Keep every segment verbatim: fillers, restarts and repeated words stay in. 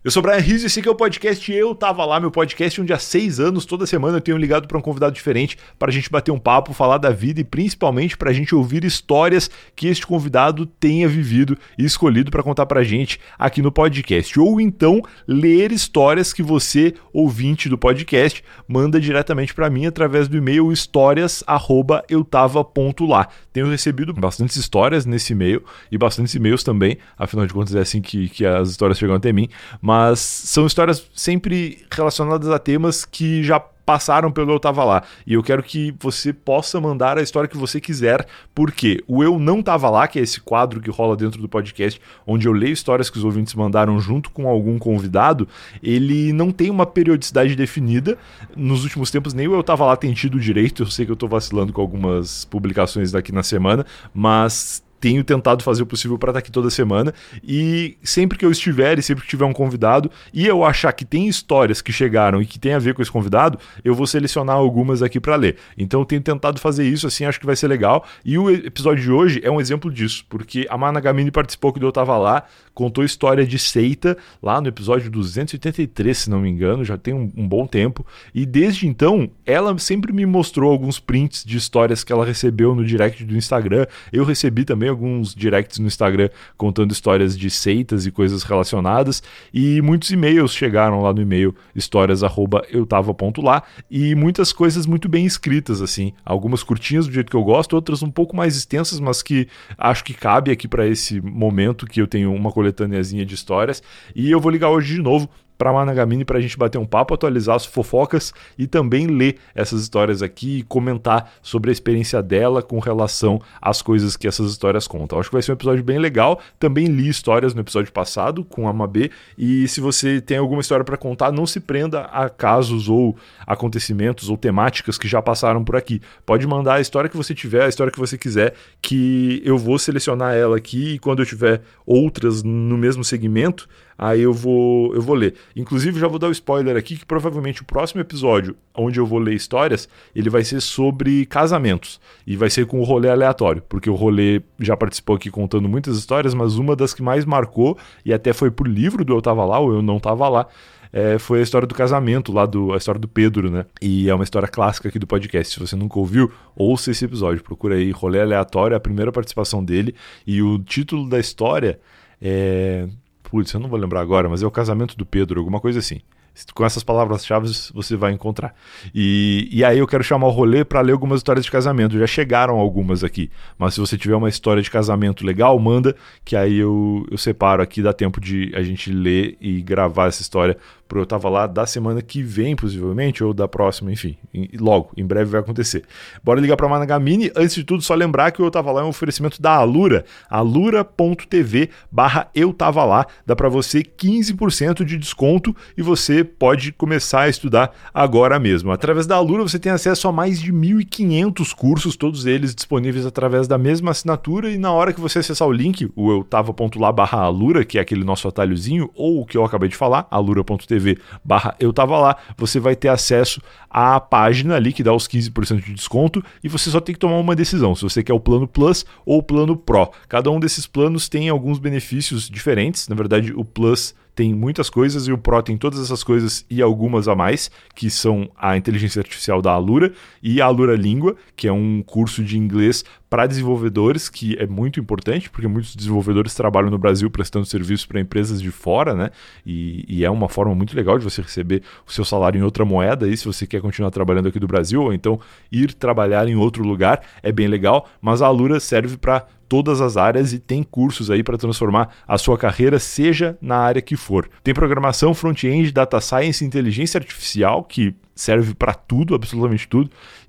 Eu sou o Brian Rizzo e esse aqui é o podcast Eu Tava Lá, meu podcast onde há seis anos, toda semana eu tenho ligado para um convidado diferente para a gente bater um papo, falar da vida e principalmente para a gente ouvir histórias que este convidado tenha vivido e escolhido para contar para a gente aqui no podcast. Ou então ler histórias que você, ouvinte do podcast, manda diretamente para mim através do e-mail histórias arroba eu tava ponto lá. Tenho recebido bastantes histórias nesse e-mail e bastantes e-mails também, afinal de contas é assim que, que as histórias chegam até mim. Mas são histórias sempre relacionadas a temas que já passaram pelo Eu Tava Lá. E eu quero que você possa mandar a história que você quiser, porque o Eu Não Tava Lá, que é esse quadro que rola dentro do podcast, onde eu leio histórias que os ouvintes mandaram junto com algum convidado, ele não tem uma periodicidade definida. Nos últimos tempos, nem o Eu Tava Lá tem tido direito. Eu sei que eu tô vacilando com algumas publicações daqui na semana, mas tenho tentado fazer o possível para estar aqui toda semana e sempre que eu estiver e sempre que tiver um convidado e eu achar que tem histórias que chegaram e que tem a ver com esse convidado, eu vou selecionar algumas aqui para ler. Então eu tenho tentado fazer isso, assim, acho que vai ser legal. E o episódio de hoje é um exemplo disso, porque a Mana Gamini participou quando eu estava lá, contou história de seita lá no episódio duzentos e oitenta e três, se não me engano, já tem um, um bom tempo. E desde então, ela sempre me mostrou alguns prints de histórias que ela recebeu no direct do Instagram. Eu recebi também alguns directs no Instagram contando histórias de seitas e coisas relacionadas, e muitos e-mails chegaram lá no e-mail histórias arroba eu tava ponto lá, e muitas coisas muito bem escritas, assim, algumas curtinhas do jeito que eu gosto, outras um pouco mais extensas, mas que acho que cabe aqui para esse momento que eu tenho uma coletâneazinha de histórias. E eu vou ligar hoje de novo para a Mana Gamini para a gente bater um papo, atualizar as fofocas e também ler essas histórias aqui e comentar sobre a experiência dela com relação às coisas que essas histórias contam. Acho que vai ser um episódio bem legal. Também li histórias no episódio passado com a Mabê, e se você tem alguma história para contar, não se prenda a casos ou acontecimentos ou temáticas que já passaram por aqui. Pode mandar a história que você tiver, a história que você quiser, que eu vou selecionar ela aqui, e quando eu tiver outras no mesmo segmento, aí eu vou, eu vou ler. Inclusive, já vou dar o um spoiler aqui, que provavelmente o próximo episódio, onde eu vou ler histórias, ele vai ser sobre casamentos. E vai ser com o rolê aleatório, porque o rolê já participou aqui contando muitas histórias, mas uma das que mais marcou, e até foi por livro do Eu Tava Lá, ou Eu Não Tava Lá, É, foi a história do casamento, lá do, a história do Pedro, né? E é uma história clássica aqui do podcast. Se você nunca ouviu, ouça esse episódio. Procura aí, Rolê Aleatório, é a primeira participação dele. E o título da história é... Putz, eu não vou lembrar agora, mas é o casamento do Pedro, alguma coisa assim. Com essas palavras-chave você vai encontrar. E, e aí eu quero chamar o rolê para ler algumas histórias de casamento. Já chegaram algumas aqui, mas se você tiver uma história de casamento legal, manda, que aí eu, eu separo aqui, dá tempo de a gente ler e gravar essa história. Eu tava lá da semana que vem, possivelmente, ou da próxima, enfim, logo, em breve vai acontecer. Bora ligar para a Mana Gamini. Antes de tudo, só lembrar que o Eu Tava Lá é um oferecimento da Alura, alura ponto tv barra eu tava lá. Dá para você quinze por cento de desconto e você pode começar a estudar agora mesmo. Através da Alura você tem acesso a mais de mil e quinhentos cursos, todos eles disponíveis através da mesma assinatura, e na hora que você acessar o link, o eu tava ponto lá barra alura, que é aquele nosso atalhozinho, ou o que eu acabei de falar, alura ponto tv barra eu tava lá, você vai ter acesso à página ali que dá os quinze por cento de desconto, e você só tem que tomar uma decisão, se você quer o plano Plus ou o plano Pro. Cada um desses planos tem alguns benefícios diferentes. Na verdade, o Plus tem muitas coisas e o Pro tem todas essas coisas e algumas a mais, que são a inteligência artificial da Alura e a Alura Língua, que é um curso de inglês para desenvolvedores, que é muito importante, porque muitos desenvolvedores trabalham no Brasil prestando serviços para empresas de fora, né? E, e é uma forma muito legal de você receber o seu salário em outra moeda, aí, se você quer continuar trabalhando aqui do Brasil, ou então ir trabalhar em outro lugar, é bem legal, mas a Alura serve para todas as áreas e tem cursos aí para transformar a sua carreira, seja na área que for. Tem programação, front-end, data science, inteligência artificial, que serve para tudo, absolutamente tudo,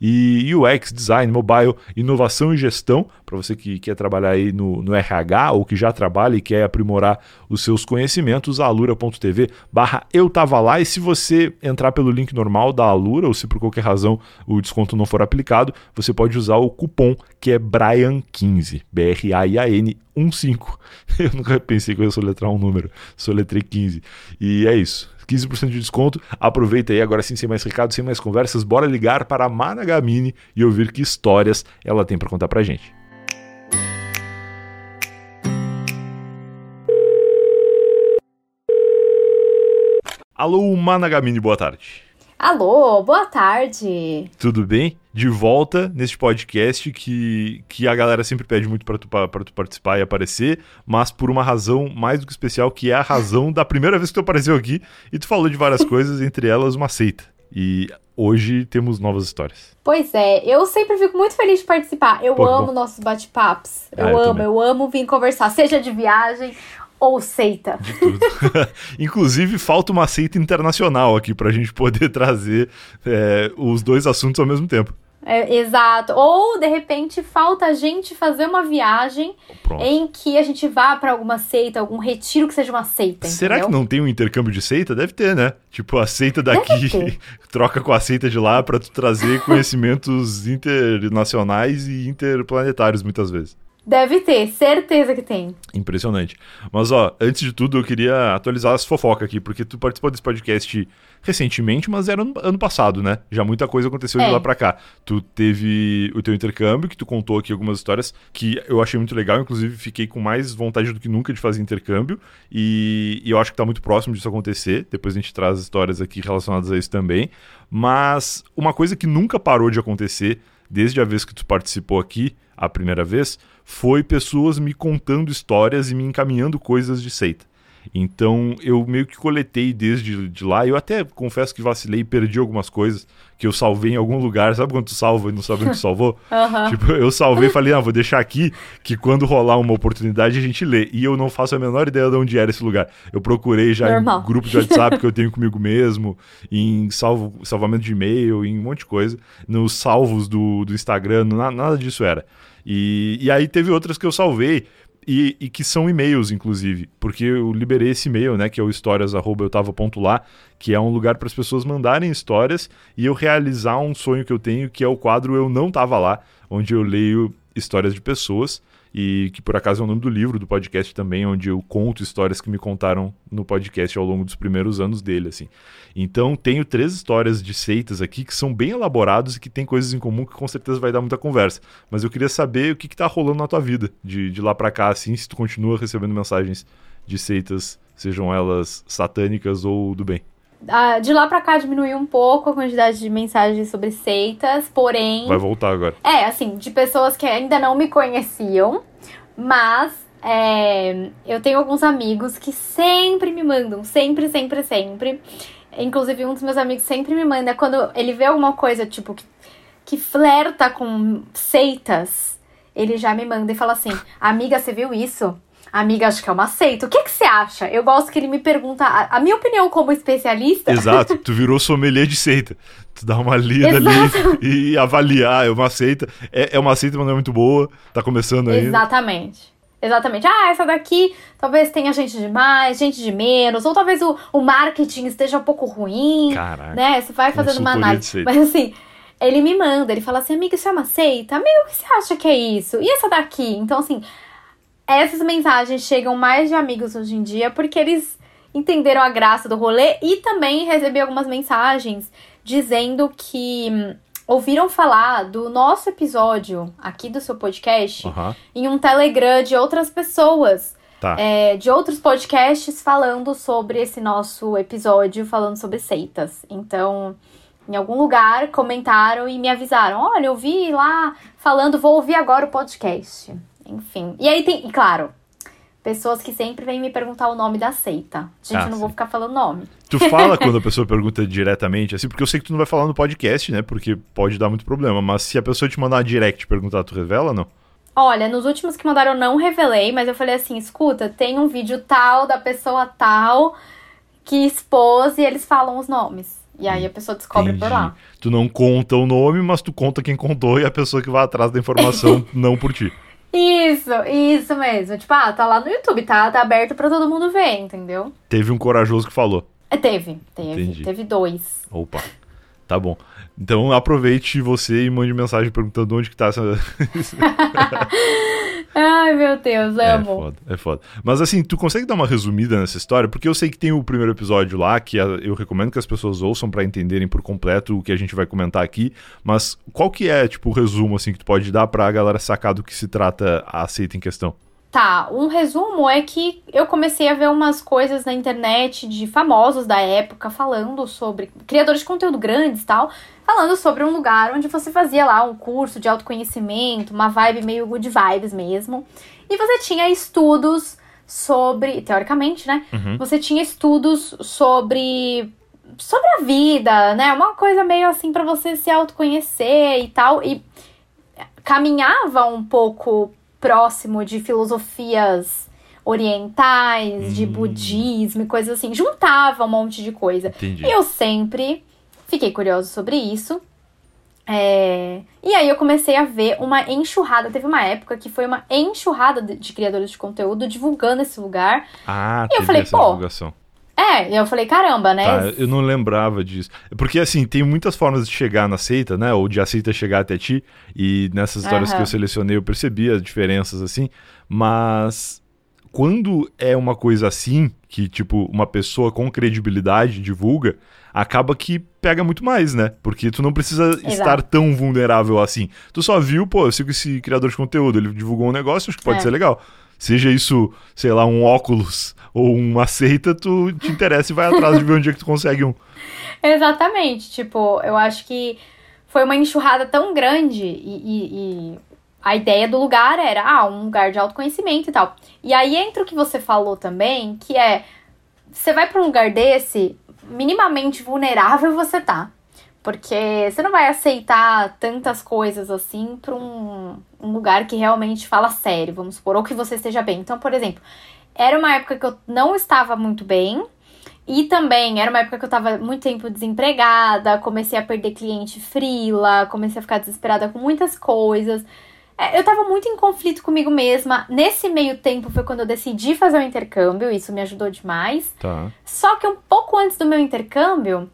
e U X, design, mobile, inovação e gestão, para você que quer trabalhar aí no, no R H ou que já trabalha e quer aprimorar os seus conhecimentos, a alura ponto tv barra eu tava lá. E se você entrar pelo link normal da Alura, ou se por qualquer razão o desconto não for aplicado, você pode usar o cupom que é Brian quinze, B R A I A N quinze. Eu nunca pensei que eu ia soletrar um número, soletrei quinze. E é isso, quinze por cento de desconto. Aproveita aí, agora sim, sem mais recados, sem mais conversas, bora ligar para a Mana Gamini e ouvir que histórias ela tem para contar pra gente. Alô, Managamini, boa tarde. Alô, boa tarde. Tudo bem? De volta neste podcast que, que a galera sempre pede muito pra tu, pra tu participar e aparecer, mas por uma razão mais do que especial, que é a razão da primeira vez que tu apareceu aqui e tu falou de várias coisas, entre elas uma seita. E hoje temos novas histórias. Pois é, eu sempre fico muito feliz de participar. Eu Pô, amo bom. nossos bate-papos. Eu Ah, eu amo, também. eu amo vir conversar, seja de viagem ou seita. De tudo. Inclusive, falta uma seita internacional aqui pra gente poder trazer é, os dois assuntos ao mesmo tempo. É, exato. Ou, de repente, falta a gente fazer uma viagem Pronto. em que a gente vá pra alguma seita, algum retiro que seja uma seita, Será entendeu? que não tem um intercâmbio de seita? Deve ter, né? Tipo, a seita daqui troca com a seita de lá pra tu trazer conhecimentos internacionais e interplanetários, muitas vezes. Deve ter, certeza que tem. Impressionante. Mas, ó, antes de tudo, eu queria atualizar as fofocas aqui, porque tu participou desse podcast recentemente, mas era ano, ano passado, né? Já muita coisa aconteceu de É. lá pra cá. Tu teve o teu intercâmbio, que tu contou aqui algumas histórias que eu achei muito legal, inclusive fiquei com mais vontade do que nunca de fazer intercâmbio, e, e eu acho que tá muito próximo disso acontecer. Depois a gente traz histórias aqui relacionadas a isso também. Mas uma coisa que nunca parou de acontecer, desde a vez que tu participou aqui, a primeira vez, foi pessoas me contando histórias e me encaminhando coisas de seita. Então eu meio que coletei desde de lá. Eu até confesso que vacilei e perdi algumas coisas que eu salvei em algum lugar. Sabe quando tu salva e não sabe onde tu salvou? Aham. Tipo, eu salvei e falei, ah, vou deixar aqui, que quando rolar uma oportunidade a gente lê. E eu não faço a menor ideia de onde era esse lugar. Eu procurei já Normal. em grupo de WhatsApp que eu tenho comigo mesmo, em salvo, salvamento de e-mail, em um monte de coisa, nos salvos do, do Instagram, na- nada disso era. E, e aí teve outras que eu salvei, e, e que são e-mails, inclusive, porque eu liberei esse e-mail, né, que é o histórias arroba eu tava ponto lá, que é um lugar para as pessoas mandarem histórias e eu realizar um sonho que eu tenho, que é o quadro Eu Não Tava Lá, onde eu leio histórias de pessoas, e que por acaso é o nome do livro, do podcast também, onde eu conto histórias que me contaram no podcast ao longo dos primeiros anos dele, assim. Então, tenho três histórias de seitas aqui que são bem elaborados e que tem coisas em comum que com certeza vai dar muita conversa. Mas eu queria saber o que que tá rolando na tua vida, de, de lá pra cá, assim, se tu continua recebendo mensagens de seitas, sejam elas satânicas ou do bem. Ah, de lá pra cá diminuiu um pouco a quantidade de mensagens sobre seitas, porém... Vai voltar agora. É, assim, de pessoas que ainda não me conheciam, mas é, eu tenho alguns amigos que sempre me mandam, sempre, sempre, sempre. Inclusive, um dos meus amigos sempre me manda, quando ele vê alguma coisa, tipo, que, que flerta com seitas, ele já me manda e fala assim, amiga, você viu isso? Amiga, acho que é uma seita. O que que você acha? Eu gosto que ele me pergunta a, a minha opinião como especialista. Exato, tu virou sommelier de seita. Tu dá uma lida ali e avaliar, é uma seita. É, é uma seita, mas não é muito boa. Tá começando ainda. Exatamente. Exatamente. Ah, essa daqui talvez tenha gente de mais, gente de menos, ou talvez o, o marketing esteja um pouco ruim. Caraca. Né? Você vai fazendo uma Consultoria de análise. seita. Mas assim, ele me manda, ele fala assim, amiga, isso é uma seita? Amigo, o que você acha que é isso? E essa daqui? Então, assim, essas mensagens chegam mais de amigos hoje em dia porque eles entenderam a graça do rolê e também recebi algumas mensagens dizendo que hum, ouviram falar do nosso episódio aqui do seu podcast Aham. em um Telegram de outras pessoas, Tá. é, de outros podcasts falando sobre esse nosso episódio, falando sobre seitas. Então, em algum lugar comentaram e me avisaram, olha, eu vi lá falando, vou ouvir agora o podcast. Enfim. E aí tem, e claro, pessoas que sempre vêm me perguntar o nome da seita. Gente, Ah, eu não sim. vou ficar falando nome. Tu fala quando a pessoa pergunta diretamente, assim, porque eu sei que tu não vai falar no podcast, né? Porque pode dar muito problema. Mas se a pessoa te mandar uma direct perguntar, tu revela ou não? Olha, nos últimos que mandaram eu não revelei, mas eu falei assim, escuta, tem um vídeo tal da pessoa tal que expôs e eles falam os nomes. E aí a pessoa descobre por lá. Tu não conta o nome, mas tu conta quem contou e a pessoa que vai atrás da informação, não por ti. Isso, isso mesmo. Tipo, ah, tá lá no YouTube, tá, tá aberto pra todo mundo ver, entendeu? Teve um corajoso que falou. É, teve, teve, Entendi. teve dois. Opa, tá bom. Então aproveite você e mande mensagem perguntando onde que tá essa... Ai, meu Deus, É amo. foda, é foda. Mas assim, tu consegue dar uma resumida nessa história? Porque eu sei que tem o primeiro episódio lá, que a- eu recomendo que as pessoas ouçam pra entenderem por completo o que a gente vai comentar aqui, mas qual que é, tipo, o resumo, assim, que tu pode dar pra galera sacar do que se trata a seita em questão? Tá, um resumo é que eu comecei a ver umas coisas na internet de famosos da época falando sobre, criadores de conteúdo grandes e tal, falando sobre um lugar onde você fazia lá um curso de autoconhecimento, uma vibe meio good vibes mesmo, e você tinha estudos sobre, teoricamente, né, Uhum. você tinha estudos sobre, sobre a vida, né, uma coisa meio assim pra você se autoconhecer e tal, e caminhava um pouco próximo de filosofias orientais, Hum. de budismo e coisas assim. Juntava um monte de coisa. Entendi. E eu sempre fiquei curiosa sobre isso. É... E aí eu comecei a ver uma enxurrada. Teve uma época que foi uma enxurrada de, de criadores de conteúdo divulgando esse lugar. Ah, E eu teve falei, essa pô, divulgação. É, e eu falei, caramba, né? Tá, eu não lembrava disso. Porque, assim, tem muitas formas de chegar na seita, né? Ou de a seita chegar até ti. E nessas histórias Aham. que eu selecionei, eu percebi as diferenças, assim. Mas quando é uma coisa assim, que, tipo, uma pessoa com credibilidade divulga, acaba que pega muito mais, né? Porque tu não precisa estar tão vulnerável assim. Tu só viu, pô, eu sigo esse criador de conteúdo, ele divulgou um negócio, acho que pode É. ser legal. Seja isso, sei lá, um óculos ou uma seita, tu te interessa e vai atrás de ver onde é que tu consegue um. Exatamente, tipo, eu acho que foi uma enxurrada tão grande e, e- e a ideia do lugar era, ah, um lugar de autoconhecimento e tal. E aí entra o que você falou também, que é, você vai pra um lugar desse, minimamente vulnerável você tá. Porque você não vai aceitar tantas coisas assim pra um, um lugar que realmente fala sério, vamos supor, ou que você esteja bem. Então, por exemplo, era uma época que eu não estava muito bem, e também era uma época que eu tava muito tempo desempregada, comecei a perder cliente freela, comecei a ficar desesperada com muitas coisas. É, eu tava muito em conflito comigo mesma. Nesse meio tempo foi quando eu decidi fazer o intercâmbio, isso me ajudou demais. Tá. Só que um pouco antes do meu intercâmbio,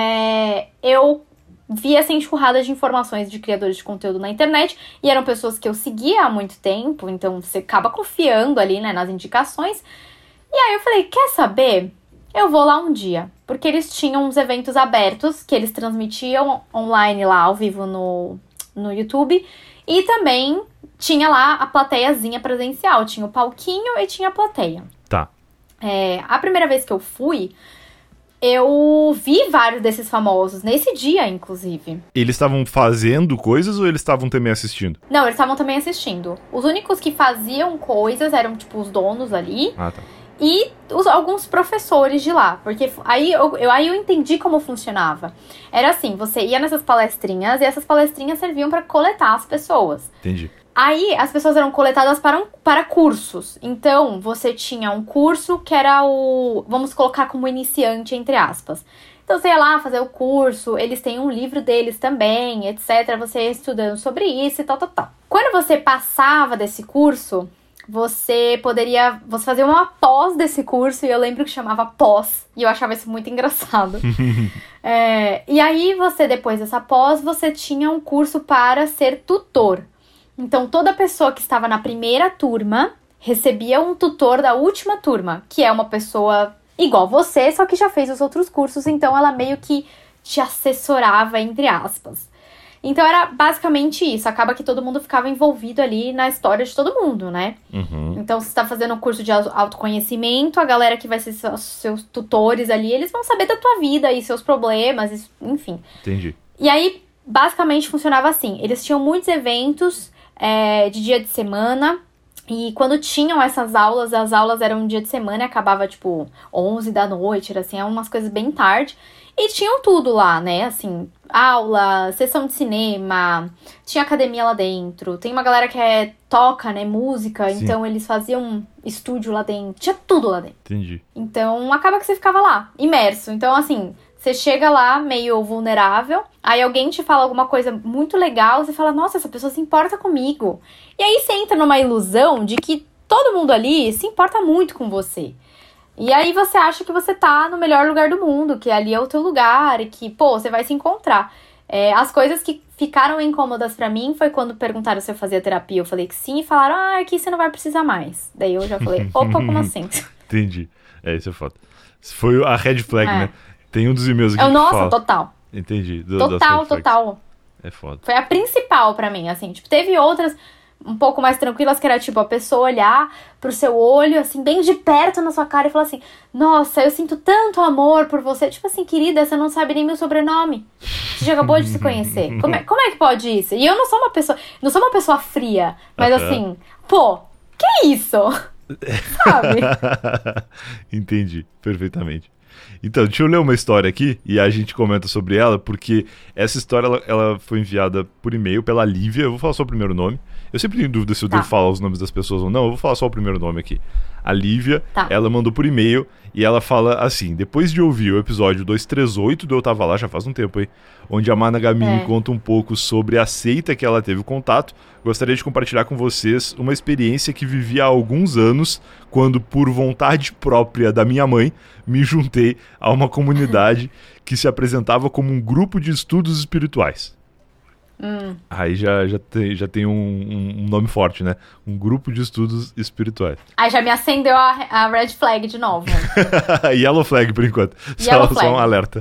é, eu vi essa enxurrada de informações de criadores de conteúdo na internet, e eram pessoas que eu seguia há muito tempo, então você acaba confiando ali, né, nas indicações. E aí eu falei, quer saber? Eu vou lá um dia, porque eles tinham uns eventos abertos que eles transmitiam online lá ao vivo no, no YouTube, e também tinha lá a plateiazinha presencial, tinha o palquinho e tinha a plateia. Tá. É, a primeira vez que eu fui, eu vi vários desses famosos, nesse dia, inclusive. Eles estavam fazendo coisas ou eles estavam também assistindo? Não, eles estavam também assistindo. Os únicos que faziam coisas eram, tipo, os donos ali. Ah, tá. E os, alguns professores de lá. Porque aí eu, eu, aí eu entendi como funcionava. Era assim, você ia nessas palestrinhas e essas palestrinhas serviam para coletar as pessoas. Entendi. Aí as pessoas eram coletadas para, um, para cursos. Então, você tinha um curso que era o... Vamos colocar como iniciante, entre aspas. Então, você ia lá fazer o curso, eles têm um livro deles também, etcétera. Você ia estudando sobre isso e tal, tal, tal. Quando você passava desse curso, você poderia... Você fazia uma pós desse curso, e eu lembro que chamava pós. E eu achava isso muito engraçado. é, e aí, você, depois dessa pós, você tinha um curso para ser tutor. Então, toda pessoa que estava na primeira turma recebia um tutor da última turma, que é uma pessoa igual você, só que já fez os outros cursos, então ela meio que te assessorava, entre aspas. Então, era basicamente isso. Acaba que todo mundo ficava envolvido ali na história de todo mundo, né? Uhum. Então, se você está fazendo um curso de autoconhecimento, a galera que vai ser seus, seus tutores ali, eles vão saber da tua vida e seus problemas, enfim. Entendi. E aí, basicamente, funcionava assim. Eles tinham muitos eventos... É, de dia de semana, e quando tinham essas aulas, as aulas eram um dia de semana, acabava tipo onze da noite, era assim, umas coisas bem tarde, e tinham tudo lá, né, assim, aula, sessão de cinema, tinha academia lá dentro, tem uma galera que é, toca, né, música, Sim. Então eles faziam estúdio lá dentro, tinha tudo lá dentro. Entendi. Então acaba que você ficava lá, imerso, então assim... Você chega lá meio vulnerável, aí alguém te fala alguma coisa muito legal, você fala, nossa, essa pessoa se importa comigo. E aí você entra numa ilusão de que todo mundo ali se importa muito com você. E aí você acha que você tá no melhor lugar do mundo, que ali é o teu lugar, e que, pô, você vai se encontrar. É, as coisas que ficaram incômodas pra mim foi quando perguntaram se eu fazia terapia, eu falei que sim, e falaram, ah, aqui você não vai precisar mais. Daí eu já falei, opa, como assim? Entendi. É, isso é foda. Foi a red flag, É. né? Tem um dos e-mails aqui Eu, que nossa, fala. total. Entendi. Do, das Total, red flags. total. É foda. Foi a principal pra mim, assim. Tipo, teve outras, um pouco mais tranquilas, que era tipo a pessoa olhar pro seu olho, assim, bem de perto na sua cara e falar assim, nossa, eu sinto tanto amor por você. Tipo assim, querida, você não sabe nem meu sobrenome. Você já acabou de se conhecer. Como é, como é que pode isso? E eu não sou uma pessoa, não sou uma pessoa fria, mas uhum. assim, pô, que isso? Sabe? Entendi, perfeitamente. Então, deixa eu ler uma história aqui e a gente comenta sobre ela, porque essa história ela, ela foi enviada por e-mail pela Lívia. Eu vou falar só o primeiro nome. Eu sempre tenho dúvida se eu tá. devo falar os nomes das pessoas ou não. Eu vou falar só o primeiro nome aqui. A Lívia, tá. ela mandou por e-mail e ela fala assim: depois de ouvir o episódio duzentos e trinta e oito do Eu Tava Lá, já faz um tempo aí, onde a Mana Gamini é. conta um pouco sobre a seita que ela teve contato, gostaria de compartilhar com vocês uma experiência que vivi há alguns anos, quando, por vontade própria da minha mãe, me juntei a uma comunidade que se apresentava como um grupo de estudos espirituais. Hum. Aí já, já tem, já tem um, um, um nome forte, né? Um grupo de estudos espirituais. Aí já me acendeu a, a red flag de novo. Yellow flag, por enquanto. Só, só um alerta.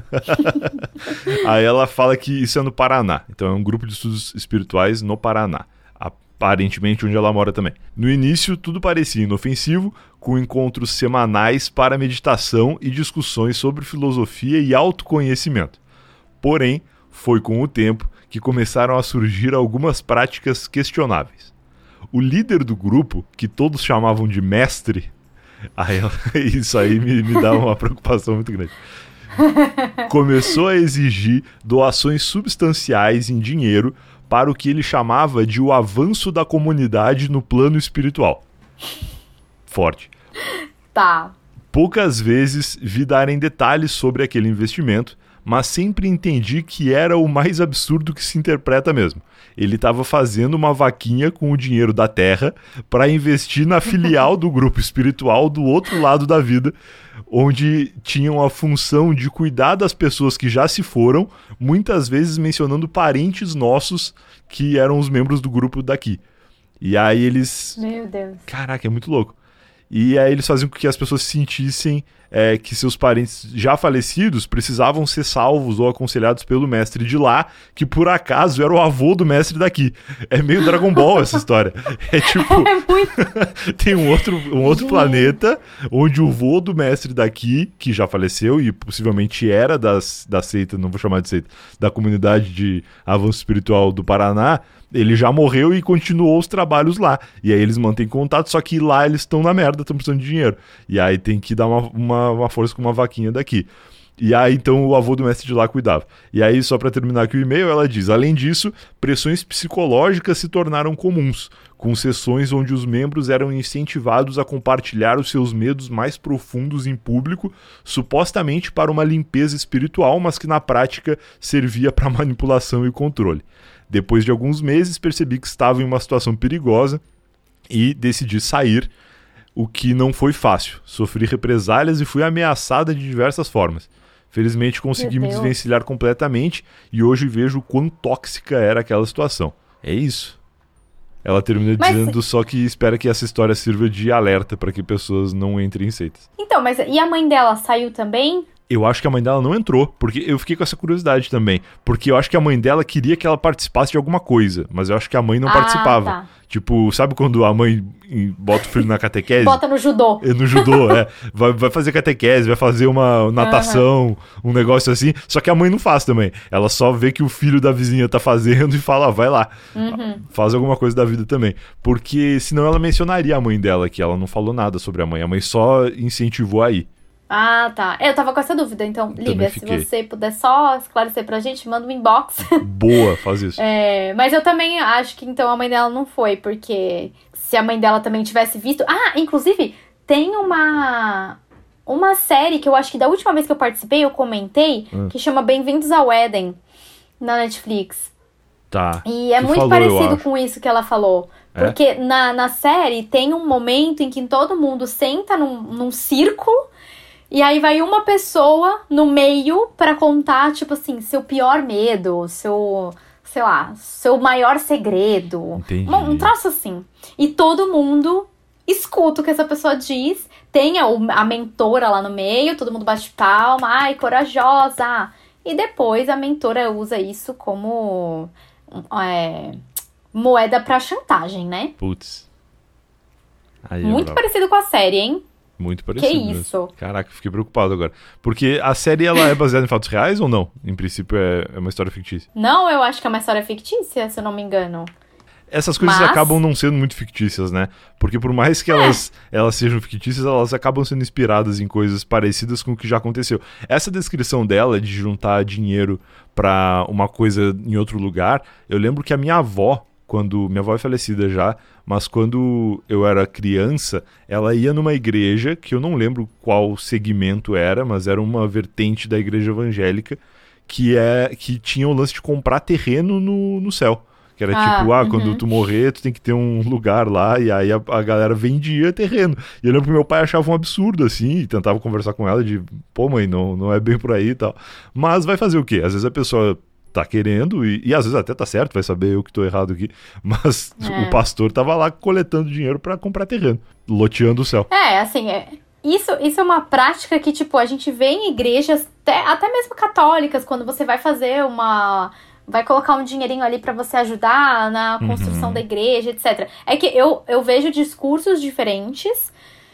Aí ela fala que isso é no Paraná. Então é um grupo de estudos espirituais no Paraná. Aparentemente onde ela mora também. No início, tudo parecia inofensivo, com encontros semanais para meditação e discussões sobre filosofia e autoconhecimento. Porém, foi com o tempo que começaram a surgir algumas práticas questionáveis. O líder do grupo, que todos chamavam de mestre, aí ela, isso aí me, me dá uma preocupação muito grande, começou a exigir doações substanciais em dinheiro para o que ele chamava de o avanço da comunidade no plano espiritual. Forte. Tá. Poucas vezes vi darem detalhes sobre aquele investimento, mas sempre entendi que era o mais absurdo que se interpreta mesmo. Ele estava fazendo uma vaquinha com o dinheiro da terra para investir na filial do grupo espiritual do outro lado da vida, onde tinham a função de cuidar das pessoas que já se foram, muitas vezes mencionando parentes nossos que eram os membros do grupo daqui. E aí eles... Meu Deus. Caraca, é muito louco. E aí eles faziam com que as pessoas sentissem é, que seus parentes já falecidos precisavam ser salvos ou aconselhados pelo mestre de lá, que por acaso era o avô do mestre daqui. É meio Dragon Ball essa história. É tipo... É muito... tem um outro, um outro planeta onde o vô do mestre daqui, que já faleceu e possivelmente era das, da seita, não vou chamar de seita, da comunidade de avanço espiritual do Paraná, ele já morreu e continuou os trabalhos lá. E aí eles mantêm contato, só que lá eles estão na merda, estão precisando de dinheiro. E aí tem que dar uma, uma, uma força com uma vaquinha daqui. E aí então o avô do mestre de lá cuidava. E aí, só para terminar aqui o e-mail, ela diz: além disso, pressões psicológicas se tornaram comuns, com sessões onde os membros eram incentivados a compartilhar os seus medos mais profundos em público, supostamente para uma limpeza espiritual, mas que na prática servia para manipulação e controle. Depois de alguns meses, percebi que estava em uma situação perigosa e decidi sair, o que não foi fácil. Sofri represálias e fui ameaçada de diversas formas. Felizmente consegui me desvencilhar completamente e hoje vejo o quão tóxica era aquela situação. É isso. Ela termina mas... dizendo só que espera que essa história sirva de alerta para que pessoas não entrem em seitas. Então, mas e a mãe dela saiu também? Eu acho que a mãe dela não entrou, porque eu fiquei com essa curiosidade também. Porque eu acho que a mãe dela queria que ela participasse de alguma coisa, mas eu acho que a mãe não ah, participava. Tá. Tipo, sabe quando a mãe bota o filho na catequese? Bota no judô. É, no judô, é. Vai, vai fazer catequese, vai fazer uma natação, uhum. um negócio assim. Só que a mãe não faz também. Ela só vê que o filho da vizinha tá fazendo e fala, ah, vai lá. Uhum. Faz alguma coisa da vida também. Porque senão ela mencionaria a mãe dela, que ela não falou nada sobre a mãe. A mãe só incentivou a ir. Ah, tá. Eu tava com essa dúvida, então, Lívia, se você puder só esclarecer pra gente, manda um inbox. Boa, faz isso. É, mas eu também acho que, então, a mãe dela não foi, porque se a mãe dela também tivesse visto... Ah, inclusive, tem uma, uma série que eu acho que da última vez que eu participei, eu comentei, hum. que chama Bem-vindos ao Éden, na Netflix. Tá. E é tu muito falou, parecido com isso que ela falou. É? Porque na, na série tem um momento em que todo mundo senta num, num círculo. E aí vai uma pessoa no meio pra contar, tipo assim, seu pior medo, seu, sei lá, seu maior segredo. Entendi. Um, um troço assim. E todo mundo escuta o que essa pessoa diz. Tem a, a mentora lá no meio, todo mundo bate palma, ai, corajosa. E depois a mentora usa isso como... É, moeda pra chantagem, né? Putz. Aí Muito parecido com a série, hein? Muito parecido. Que mesmo. isso? Caraca, fiquei preocupado agora. Porque a série, ela é baseada em fatos reais ou não? Em princípio, é, é uma história fictícia. Não, eu acho que é uma história fictícia, se eu não me engano. Essas coisas Mas... acabam não sendo muito fictícias, né? Porque por mais que elas, é. elas sejam fictícias, elas acabam sendo inspiradas em coisas parecidas com o que já aconteceu. Essa descrição dela de juntar dinheiro pra uma coisa em outro lugar, eu lembro que a minha avó, quando... Minha avó é falecida já, mas quando eu era criança, ela ia numa igreja, que eu não lembro qual segmento era, mas era uma vertente da igreja evangélica, que, é, que tinha o lance de comprar terreno no, no céu. Que era ah, tipo, ah, uhum. quando tu morrer, tu tem que ter um lugar lá, e aí a, a galera vendia terreno. E eu lembro que meu pai achava um absurdo, assim, e tentava conversar com ela de, pô, mãe, não, não é bem por aí e tal. Mas vai fazer o quê? Às vezes a pessoa tá querendo, e, e às vezes até tá certo, vai saber eu que tô errado aqui, mas é. o pastor tava lá coletando dinheiro pra comprar terreno, loteando o céu. É, assim, é... Isso, isso é uma prática que, tipo, a gente vê em igrejas, até, até mesmo católicas, quando você vai fazer uma... vai colocar um dinheirinho ali pra você ajudar na construção uhum. da igreja, etcétera. É que eu, eu vejo discursos diferentes,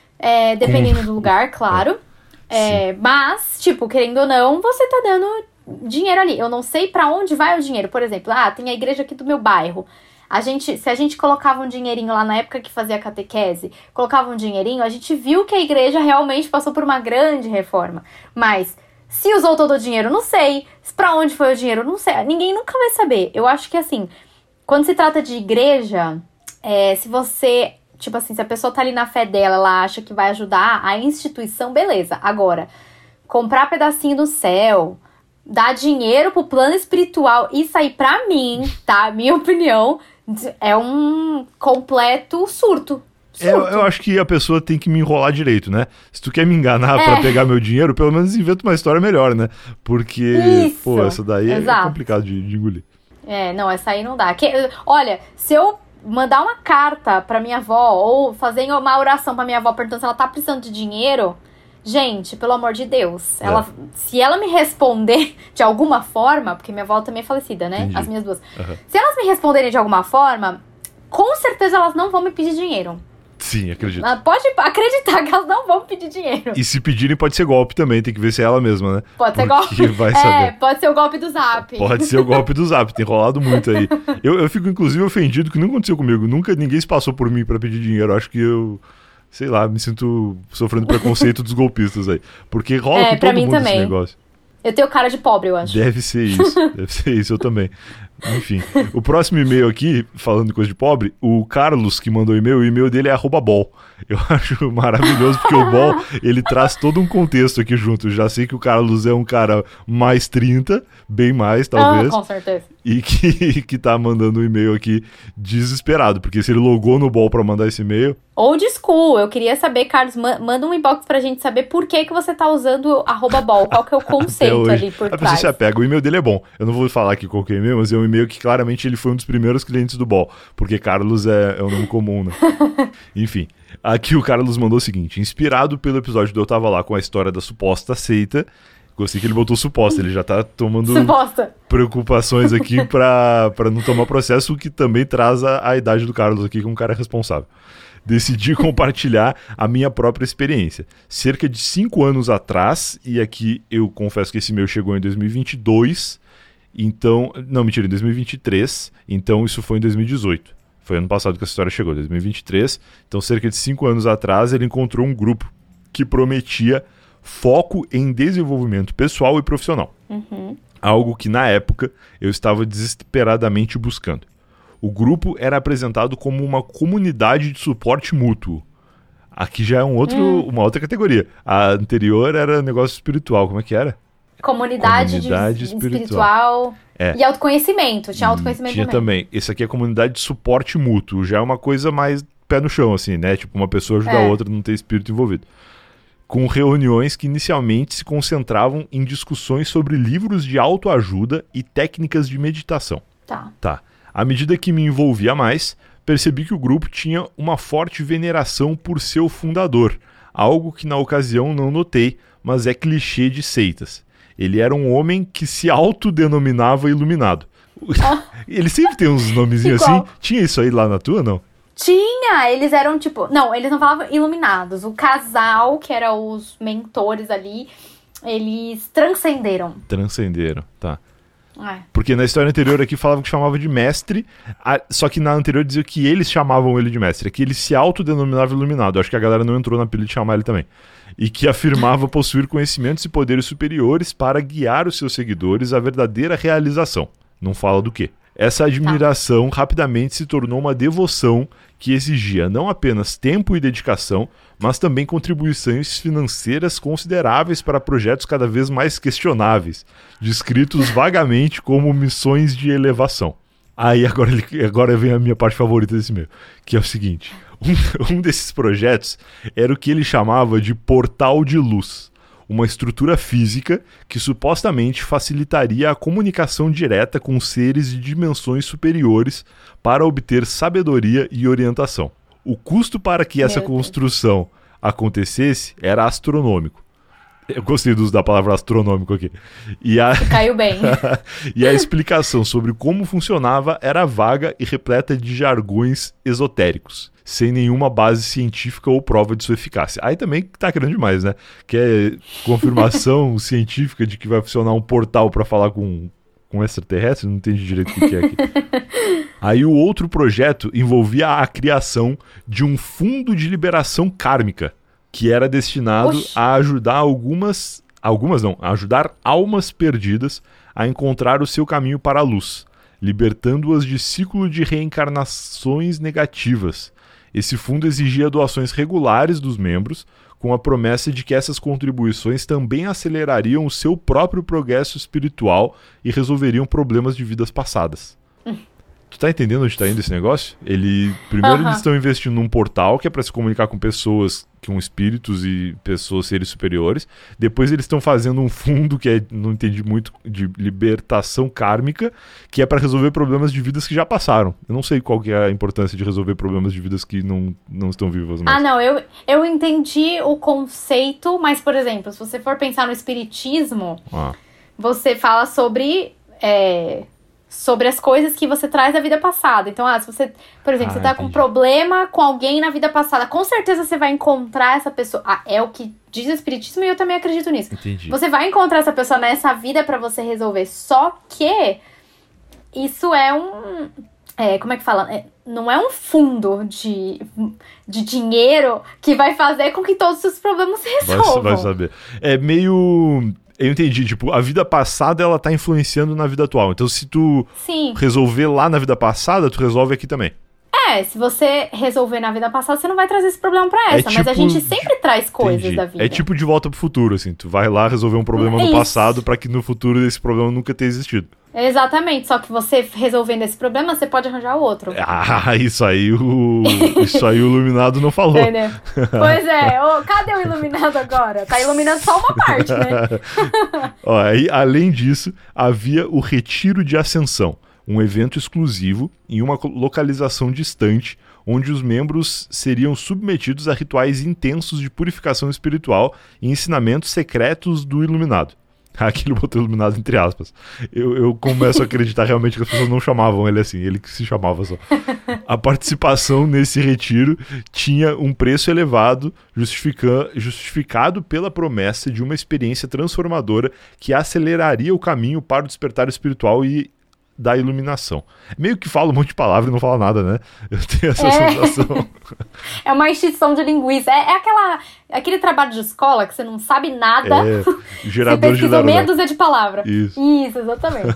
é, dependendo Com... do lugar, claro. É, é, mas, tipo, querendo ou não, você tá dando dinheiro ali. Eu não sei pra onde vai o dinheiro. Por exemplo, ah, tem a igreja aqui do meu bairro. A gente, se a gente colocava um dinheirinho lá na época que fazia catequese, colocava um dinheirinho, a gente viu que a igreja realmente passou por uma grande reforma. Mas... se usou todo o dinheiro, não sei. Pra onde foi o dinheiro, não sei. Ninguém nunca vai saber. Eu acho que, assim, quando se trata de igreja, é, se você... tipo assim, se a pessoa tá ali na fé dela, ela acha que vai ajudar a instituição, beleza. Agora, comprar pedacinho do céu, dar dinheiro pro plano espiritual, isso aí, pra mim, tá? Minha opinião, é um completo surto. Eu, eu acho que a pessoa tem que me enrolar direito, né? Se tu quer me enganar é. pra pegar meu dinheiro, pelo menos inventa uma história melhor, né? Porque, Isso. pô, essa daí Exato. é complicado de, de engolir. É, não, essa aí não dá. Que, olha, se eu mandar uma carta pra minha avó ou fazer uma oração pra minha avó perguntando se ela tá precisando de dinheiro, gente, pelo amor de Deus, é. ela, se ela me responder de alguma forma, porque minha avó também é falecida, né? Entendi. As minhas duas. Uhum. Se elas me responderem de alguma forma, com certeza elas não vão me pedir dinheiro. Sim, acredito. Pode acreditar que elas não vão pedir dinheiro. E se pedirem pode ser golpe também, tem que ver se é ela mesma, né? Pode ser Porque golpe. Vai saber. É, pode ser o golpe do Zap. Pode ser o golpe do Zap, tem rolado muito aí. Eu, eu fico inclusive ofendido que não aconteceu comigo. Nunca ninguém se passou por mim pra pedir dinheiro. Acho que eu, sei lá, me sinto sofrendo preconceito dos golpistas aí. Porque rola é, com todo mundo também. esse negócio. Eu tenho cara de pobre, eu acho. Deve ser isso, deve ser isso, eu também. Enfim, o próximo e-mail aqui, falando de coisa de pobre, o Carlos que mandou e-mail, o e-mail dele é arroba bol. Eu acho maravilhoso, porque o bol, ele traz todo um contexto aqui junto. Eu já sei que o Carlos é um cara mais trinta, bem mais, talvez. Ah, com certeza. E que, que tá mandando um e-mail aqui desesperado, porque se ele logou no bol pra mandar esse e-mail... Old school, eu queria saber, Carlos, ma- manda um inbox pra gente saber por que que você tá usando arroba bol, qual que é o conceito ali por trás. A pessoa se apega, o e-mail dele é bom. Eu não vou falar aqui qual que é o e-mail, mas é um e-mail que claramente ele foi um dos primeiros clientes do bol, porque Carlos é, é um nome comum, né? Enfim, aqui o Carlos mandou o seguinte: inspirado pelo episódio do Eu Tava Lá com a história da suposta seita. Gostei que ele botou suposta, ele já tá tomando suposta. preocupações aqui pra, pra não tomar processo, o que também traz a, a idade do Carlos aqui, que é um cara responsável. Decidi compartilhar a minha própria experiência. Cerca de cinco anos atrás, e aqui eu confesso que esse meu chegou em dois mil e vinte e dois, então... Não, mentira, em dois mil e vinte e três, então isso foi em dois mil e dezoito. Foi ano passado que essa história chegou, dois mil e vinte e três. Então, cerca de cinco anos atrás, ele encontrou um grupo que prometia foco em desenvolvimento pessoal e profissional. Uhum. Algo que, na época, eu estava desesperadamente buscando. O grupo era apresentado como uma comunidade de suporte mútuo. Aqui já é um outro, hum. uma outra categoria. A anterior era negócio espiritual. Como é que era? Comunidade, comunidade de, espiritual. espiritual é. E autoconhecimento. Tinha autoconhecimento Tinha também. também. Esse aqui é comunidade de suporte mútuo. Já é uma coisa mais pé no chão, assim, né? Tipo, uma pessoa ajuda é. a outra, não ter espírito envolvido. Com reuniões que inicialmente se concentravam em discussões sobre livros de autoajuda e técnicas de meditação. Tá. Tá. À medida que me envolvia mais, percebi que o grupo tinha uma forte veneração por seu fundador, algo que na ocasião não notei, mas é clichê de seitas. Ele era um homem que se autodenominava iluminado. Ele sempre tem uns nomezinhos assim. Tinha isso aí lá na tua, não? Tinha, eles eram tipo... Não, eles não falavam iluminados. O casal, que era os mentores ali, eles transcenderam. Transcenderam, tá. É. Porque na história anterior aqui falavam que chamava de mestre, só que na anterior dizia que eles chamavam ele de mestre. Aqui ele se autodenominava iluminado. Acho que a galera não entrou na pilha de chamar ele também. E que afirmava possuir conhecimentos e poderes superiores para guiar os seus seguidores à verdadeira realização. Não fala do quê. Essa admiração tá. rapidamente se tornou uma devoção que exigia não apenas tempo e dedicação, mas também contribuições financeiras consideráveis para projetos cada vez mais questionáveis, descritos vagamente como missões de elevação. Aí agora, agora vem a minha parte favorita desse meio, que é o seguinte: um, um desses projetos era o que ele chamava de Portal de Luz, uma estrutura física que supostamente facilitaria a comunicação direta com seres de dimensões superiores para obter sabedoria e orientação. O custo para que essa construção acontecesse era astronômico. Eu gostei do uso da palavra astronômico aqui. E a... Caiu bem. E a explicação sobre como funcionava era vaga e repleta de jargões esotéricos, sem nenhuma base científica ou prova de sua eficácia. Aí também tá querendo demais, né? Que é confirmação científica de que vai funcionar um portal para falar com, com extraterrestre, não entendi direito o que, que é aqui. Aí o outro projeto envolvia a criação de um fundo de liberação kármica, que era destinado Oxi. a ajudar algumas, algumas não, a ajudar almas perdidas a encontrar o seu caminho para a luz, libertando-as de ciclo de reencarnações negativas. Esse fundo exigia doações regulares dos membros, com a promessa de que essas contribuições também acelerariam o seu próprio progresso espiritual e resolveriam problemas de vidas passadas. Hum. Tu tá entendendo onde tá indo esse negócio? Ele, primeiro uh-huh. eles estão investindo num portal que é para se comunicar com pessoas, com espíritos e pessoas, seres superiores. Depois eles estão fazendo um fundo que é, não entendi muito, de libertação kármica, que é para resolver problemas de vidas que já passaram. Eu não sei qual que é a importância de resolver problemas de vidas que não, não estão vivas mais. Ah, não, eu, eu entendi o conceito, mas, por exemplo, se você for pensar no espiritismo, ah. você fala sobre... É... sobre as coisas que você traz da vida passada. Então, ah, se você, por exemplo, ah, você tá entendi. com um problema com alguém na vida passada, com certeza você vai encontrar essa pessoa. Ah, é o que diz o espiritismo e eu também acredito nisso. Entendi. Você vai encontrar essa pessoa nessa vida pra você resolver. Só que isso é um... É, como é que fala? É, não é um fundo de, de dinheiro que vai fazer com que todos os problemas se resolvam. Vai, vai saber. É meio... Eu entendi, tipo, a vida passada ela tá influenciando na vida atual. Então se tu Sim. resolver lá na vida passada, tu resolve aqui também. É, se você resolver na vida passada, você não vai trazer esse problema pra essa. É tipo, mas a gente sempre traz coisas entendi. da vida. É tipo De Volta pro Futuro, assim. Tu vai lá resolver um problema é no passado pra que no futuro esse problema nunca tenha existido. Exatamente, só que você resolvendo esse problema, você pode arranjar outro. Ah, isso aí o, isso aí o iluminado não falou. Entendeu? Pois é, ô, cadê o iluminado agora? Tá iluminando só uma parte, né? Ó, aí, além disso, havia o Retiro de Ascensão, um evento exclusivo em uma localização distante, onde os membros seriam submetidos a rituais intensos de purificação espiritual e ensinamentos secretos do iluminado. Aqui ele botou iluminado entre aspas. Eu, eu começo a acreditar realmente que as pessoas não chamavam ele assim, ele que se chamava só. A participação nesse retiro tinha um preço elevado, justifica, justificado pela promessa de uma experiência transformadora que aceleraria o caminho para o despertar espiritual e da iluminação. Meio que fala um monte de palavra e não fala nada, né? Eu tenho essa é. sensação. É uma instituição de linguiça. É, é aquela, aquele trabalho de escola que você não sabe nada. É, gerador você pesquisou meia dúzia de palavra. Isso. Isso, exatamente.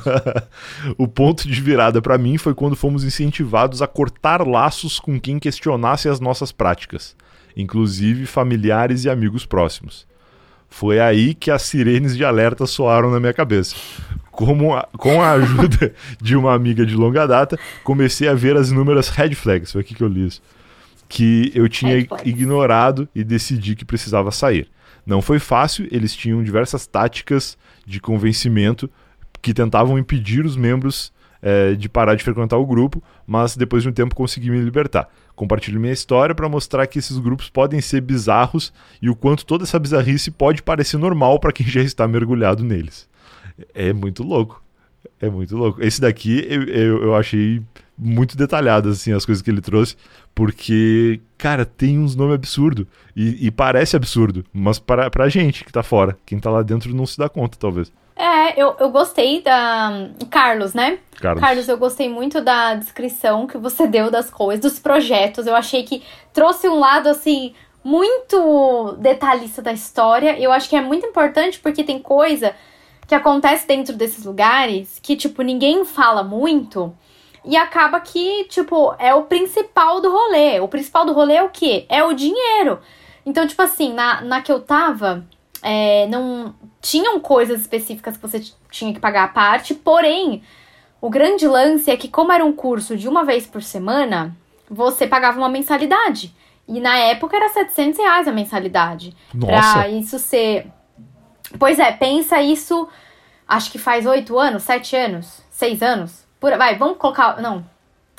O ponto de virada para mim foi quando fomos incentivados a cortar laços com quem questionasse as nossas práticas, inclusive familiares e amigos próximos. Foi aí que as sirenes de alerta soaram na minha cabeça. Como a, com a ajuda de uma amiga de longa data, comecei a ver as inúmeras red flags, foi aqui que eu li isso, que eu tinha ignorado e decidi que precisava sair. Não foi fácil, eles tinham diversas táticas de convencimento que tentavam impedir os membros é, de parar de frequentar o grupo, mas depois de um tempo consegui me libertar. Compartilho minha história para mostrar que esses grupos podem ser bizarros e o quanto toda essa bizarrice pode parecer normal para quem já está mergulhado neles. É muito louco. É muito louco. Esse daqui eu, eu, eu achei muito detalhado, assim, as coisas que ele trouxe, porque, cara, tem uns nomes absurdos. E, e parece absurdo, mas pra, pra gente que tá fora, quem tá lá dentro não se dá conta, talvez. É, eu, eu gostei da... Carlos, né? Carlos. Carlos, eu gostei muito da descrição que você deu das coisas, dos projetos. Eu achei que trouxe um lado, assim, muito detalhista da história. Eu acho que é muito importante porque tem coisa que acontece dentro desses lugares que, tipo, ninguém fala muito e acaba que, tipo, é o principal do rolê. O principal do rolê é o quê? É o dinheiro. Então, tipo assim, na, na que eu tava... É, não tinham coisas específicas que você t- tinha que pagar à parte, porém, o grande lance é que como era um curso de uma vez por semana, você pagava uma mensalidade. E na época era setecentos reais a mensalidade. Nossa! Pra isso ser... Pois é, pensa isso, acho que faz oito anos, sete anos, seis anos. Por... Vai, vamos colocar... Não.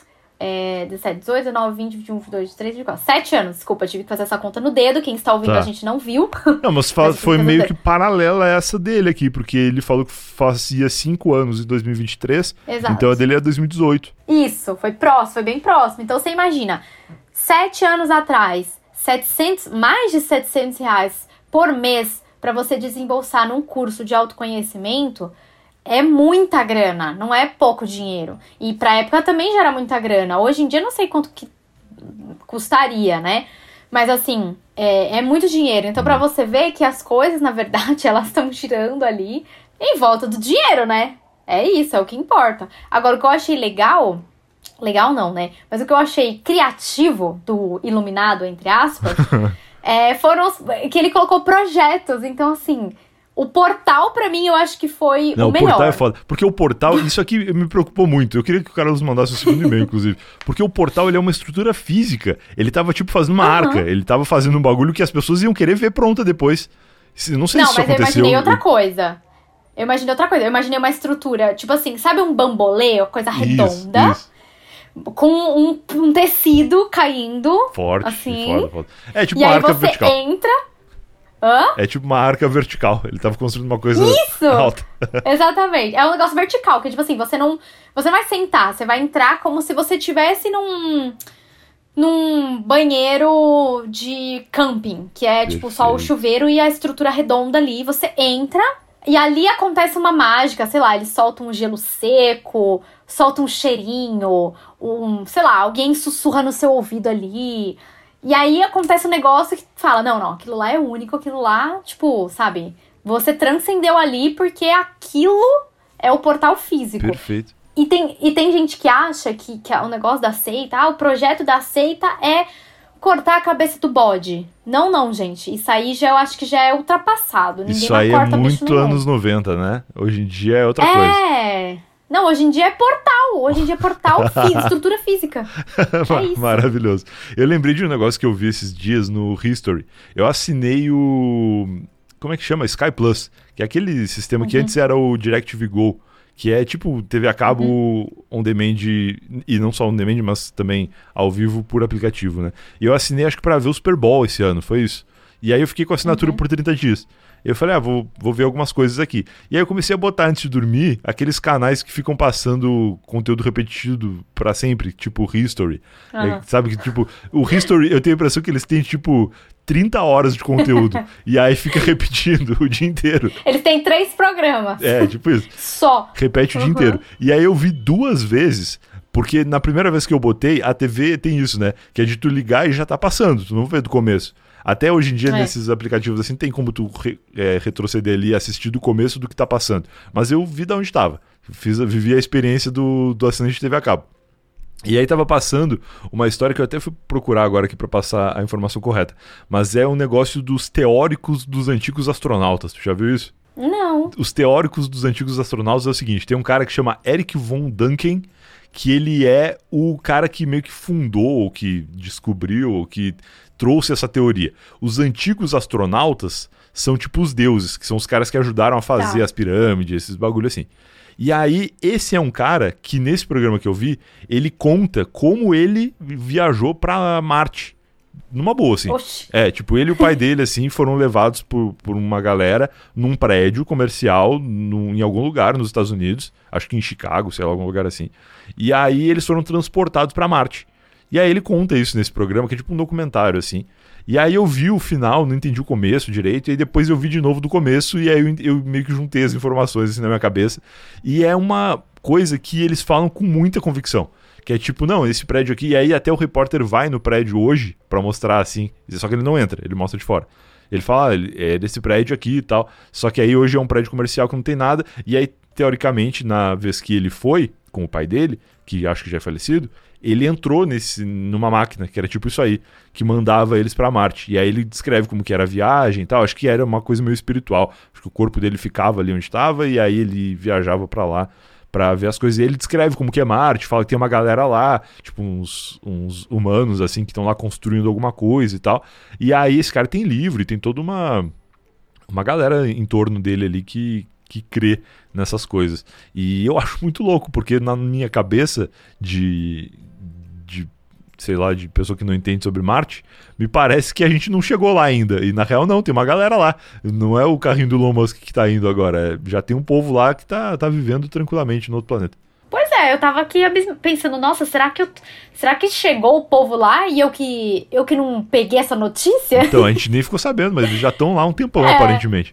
É, dezessete, dezoito, dezenove, vinte, vinte e um, vinte e dois, vinte e três, vinte e quatro. sete anos, desculpa, tive que fazer essa conta no dedo. Quem está ouvindo Tá. a gente não viu. Não, mas, fa- Mas foi fica meio tudo que paralela a essa dele aqui, porque ele falou que fazia cinco anos em dois mil e vinte e três, Exato. então a dele é dois mil e dezoito. Isso, foi próximo, foi bem próximo. Então você imagina, sete anos atrás, setecentos, mais de setecentos reais por mês para você desembolsar num curso de autoconhecimento é muita grana, não é pouco dinheiro. E pra época também já era muita grana. Hoje em dia eu não sei quanto que custaria, né? Mas assim, é, é muito dinheiro. Então pra você ver que as coisas, na verdade, elas estão girando ali em volta do dinheiro, né? É isso, é o que importa. Agora, o que eu achei legal... Legal não, né? Mas o que eu achei criativo do Iluminado, entre aspas, é, foram os, que ele colocou projetos. Então, assim... O portal, pra mim, eu acho que foi Não, o o melhor. portal é foda. Porque o portal, isso aqui me preocupou muito. Eu queria que o cara nos mandasse o segundo e-mail, inclusive. Porque o portal, ele é uma estrutura física. Ele tava, tipo, fazendo uma Uhum. arca. Ele tava fazendo um bagulho que as pessoas iam querer ver pronta depois. Se- Não sei Não, se isso mas eu aconteceu. imaginei outra coisa. Eu imaginei outra coisa. Eu imaginei uma estrutura, tipo assim, sabe um bambolê, uma coisa redonda, Isso, isso. com um, um tecido caindo. Forte, assim. foda, foda. É tipo E uma aí arca você vertical. entra. Hã? É tipo uma arca vertical. Ele tava construindo uma coisa Isso! alta. Exatamente. É um negócio vertical, que tipo assim, você não. Você não vai sentar, você vai entrar como se você estivesse num. Num banheiro de camping, que é tipo só o Perfeito. chuveiro e a estrutura redonda ali. Você entra e ali acontece uma mágica, sei lá, eles soltam um gelo seco, soltam um cheirinho, um, sei lá, alguém sussurra no seu ouvido ali. E aí acontece um negócio que fala, não, não, aquilo lá é único, aquilo lá, tipo, sabe? Você transcendeu ali porque aquilo é o portal físico. Perfeito. E tem, e tem gente que acha que, que é o negócio da seita, ah, o projeto da seita é cortar a cabeça do bode. Não, não, gente. Isso aí já eu acho que já é ultrapassado. Ninguém Isso mais aí é corta bicho muito nenhum. anos noventa, né? Hoje em dia é outra coisa. É. Não, hoje em dia é portal. Hoje em dia é portal físico, estrutura física. É isso. Maravilhoso. Eu lembrei de um negócio que eu vi esses dias no History. Eu assinei o... Como é que chama? Sky Plus. Que é aquele sistema Uhum. que antes era o DirecTV Go. Que é tipo T V a cabo Uhum. on demand. E não só on demand, mas também ao vivo por aplicativo, né? E eu assinei acho que pra ver o Super Bowl esse ano. Foi isso. E aí eu fiquei com a assinatura Uhum. por trinta dias. Eu falei, ah, vou, vou ver algumas coisas aqui. E aí eu comecei a botar antes de dormir aqueles canais que ficam passando conteúdo repetido pra sempre, tipo o History. Aham. É, sabe que, tipo, o History, eu tenho a impressão que eles têm, tipo, trinta horas de conteúdo. E aí fica repetindo o dia inteiro. Eles têm três programas. É, tipo isso. Só. Repete o dia Uhum. inteiro. E aí eu vi duas vezes, porque na primeira vez que eu botei, a T V tem isso, né? Que é de tu ligar e já tá passando, tu não vê do começo. Até hoje em dia, É. nesses aplicativos assim, tem como tu re- é, retroceder ali e assistir do começo do que tá passando. Mas eu vi de onde tava. Fiz, a- vivi a experiência do, do assinante de T V a cabo. E aí tava passando uma história que eu até fui procurar agora aqui pra passar a informação correta. Mas é um negócio dos teóricos dos antigos astronautas. Tu já viu isso? Não. Os teóricos dos antigos astronautas é o seguinte, tem um cara que chama Eric von Däniken, que ele é o cara que meio que fundou, ou que descobriu, ou que trouxe essa teoria. Os antigos astronautas são tipo os deuses, que são os caras que ajudaram a fazer Tá. as pirâmides, esses bagulho assim. E aí, esse é um cara que nesse programa que eu vi, ele conta como ele viajou pra Marte. numa boa, assim. Oxi. É, tipo, ele e o pai dele, assim, foram levados por, por uma galera num prédio comercial num, em algum lugar nos Estados Unidos, acho que em Chicago, sei lá, algum lugar assim. E aí eles foram transportados pra Marte. E aí ele conta isso nesse programa, que é tipo um documentário, assim. E aí eu vi o final, não entendi o começo direito, e aí depois eu vi de novo do começo, e aí eu, eu meio que juntei as informações assim na minha cabeça. E é uma coisa que eles falam com muita convicção. Que é tipo, não, esse prédio aqui, e aí até o repórter vai no prédio hoje pra mostrar assim, só que ele não entra, ele mostra de fora. Ele fala, ah, é desse prédio aqui e tal, só que aí hoje é um prédio comercial que não tem nada, e aí, teoricamente, na vez que ele foi, com o pai dele, que acho que já é falecido, ele entrou nesse, numa máquina, que era tipo isso aí, que mandava eles pra Marte. E aí ele descreve como que era a viagem e tal, acho que era uma coisa meio espiritual, acho que o corpo dele ficava ali onde estava, e aí ele viajava pra lá, pra ver as coisas. E ele descreve como que é Marte, fala que tem uma galera lá, tipo uns, uns humanos, assim, que estão lá construindo alguma coisa e tal. E aí esse cara tem livro e tem toda uma, uma galera em torno dele ali que, que crê nessas coisas. E eu acho muito louco, porque na minha cabeça de, de sei lá, de pessoa que não entende sobre Marte, me parece que a gente não chegou lá ainda. E na real não, tem uma galera lá. Não é o carrinho do Elon Musk que tá indo agora. É, já tem um povo lá que tá, tá vivendo tranquilamente no outro planeta. Pois é, eu tava aqui pensando, nossa, será que eu, será que chegou o povo lá e eu que, eu que não peguei essa notícia? Então, a gente nem ficou sabendo, mas eles já estão lá há um tempão, é... aparentemente.